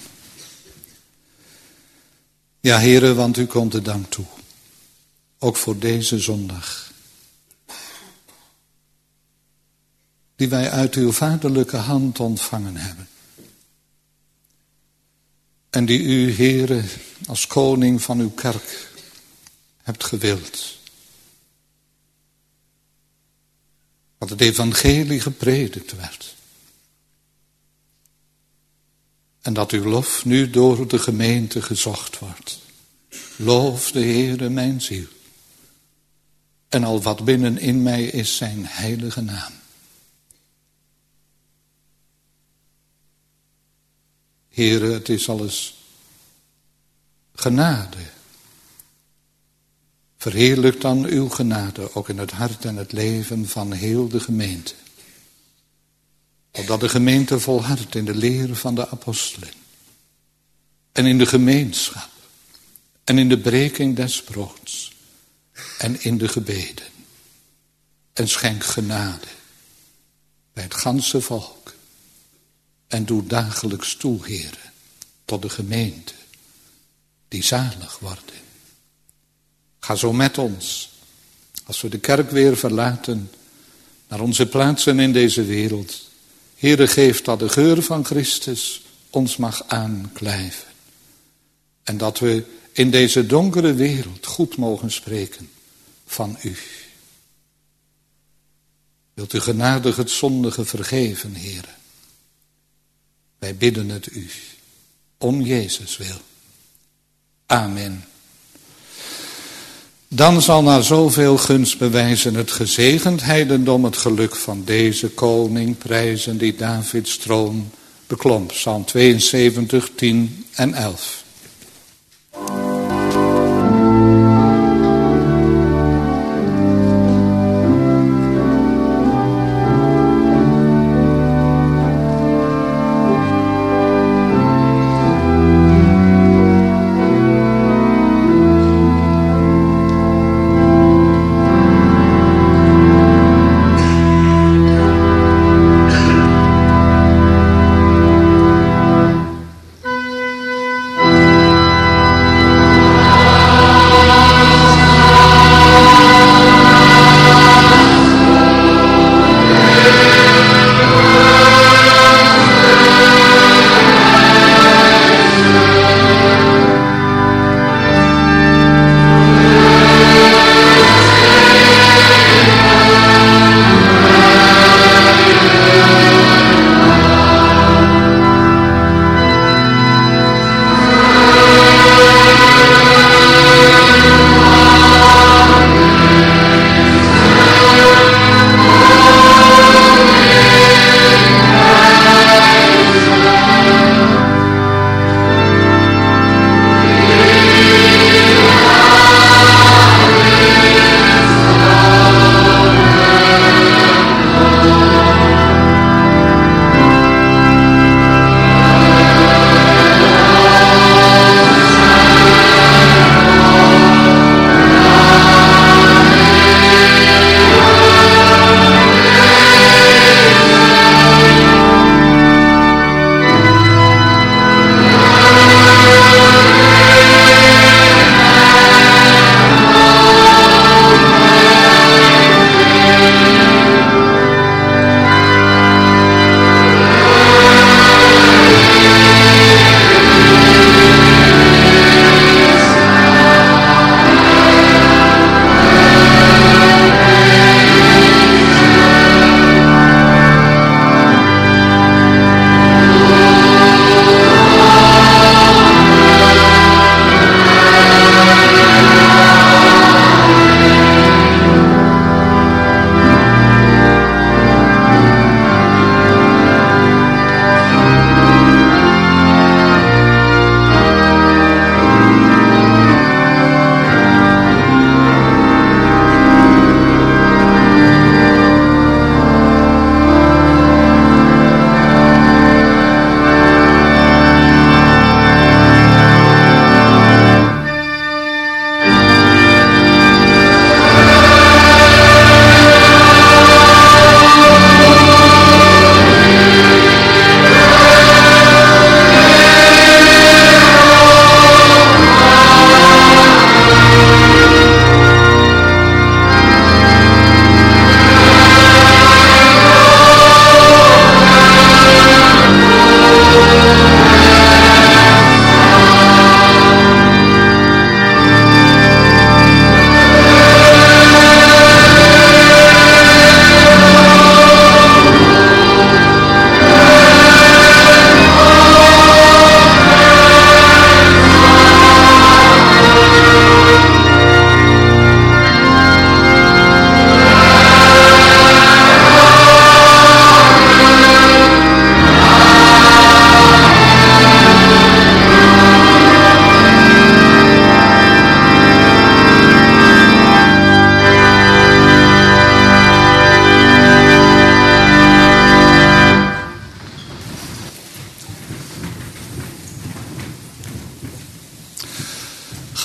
Ja, Heere, want u komt de dank toe. Ook voor deze zondag. Die wij uit uw vaderlijke hand ontvangen hebben. En die u, Heere, als koning van uw kerk hebt gewild. Dat het evangelie gepredikt werd. En dat uw lof nu door de gemeente gezocht wordt. Loof de Heere mijn ziel. En al wat binnenin mij is zijn heilige naam. Heere, het is alles genade. Verheerlijk dan uw genade ook in het hart en het leven van heel de gemeente. Opdat de gemeente volhardt in de leer van de apostelen. En in de gemeenschap. En in de breking des broods. En in de gebeden. En schenk genade bij het ganse volk. En doe dagelijks toe, Heere, tot de gemeente die zalig worden. Ga zo met ons, als we de kerk weer verlaten, naar onze plaatsen in deze wereld. Heere, geef dat de geur van Christus ons mag aanklijven. En dat we in deze donkere wereld goed mogen spreken van u. Wilt u genadig het zondige vergeven, Heere? Wij bidden het u, om Jezus wil. Amen. Dan zal na zoveel gunstbewijzen het gezegend heidendom het geluk van deze koning prijzen die Davids troon beklom. Psalm tweeënzeventig, tien en elf. Thank you.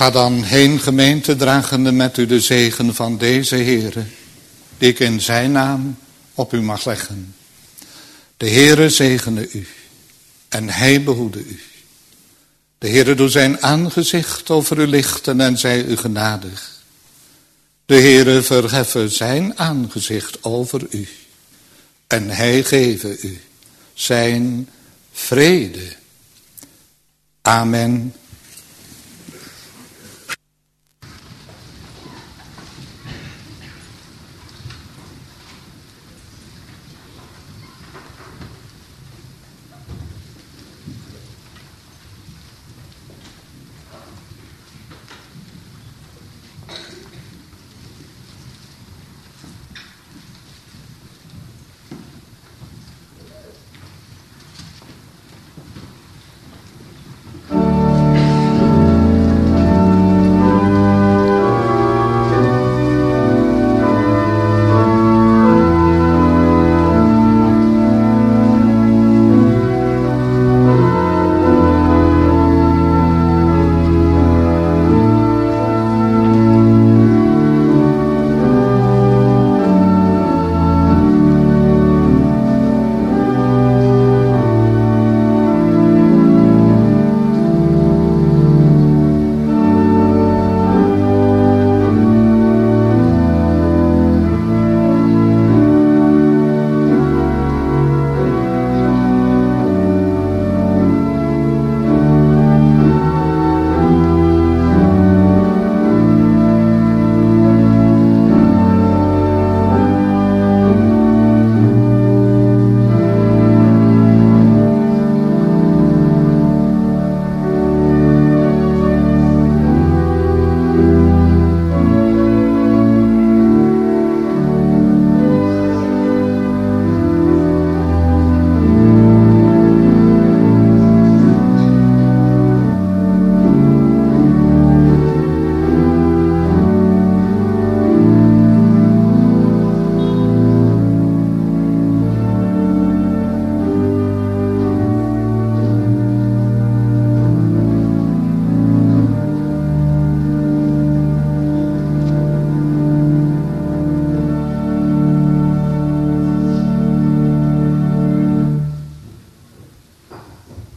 Ga dan heen, gemeente, dragende met u de zegen van deze Heere, die ik in zijn naam op u mag leggen. De Heere zegene u en hij behoede u. De Heere doet zijn aangezicht over u lichten en zij u genadig. De Heere verheffe zijn aangezicht over u en hij geven u zijn vrede. Amen.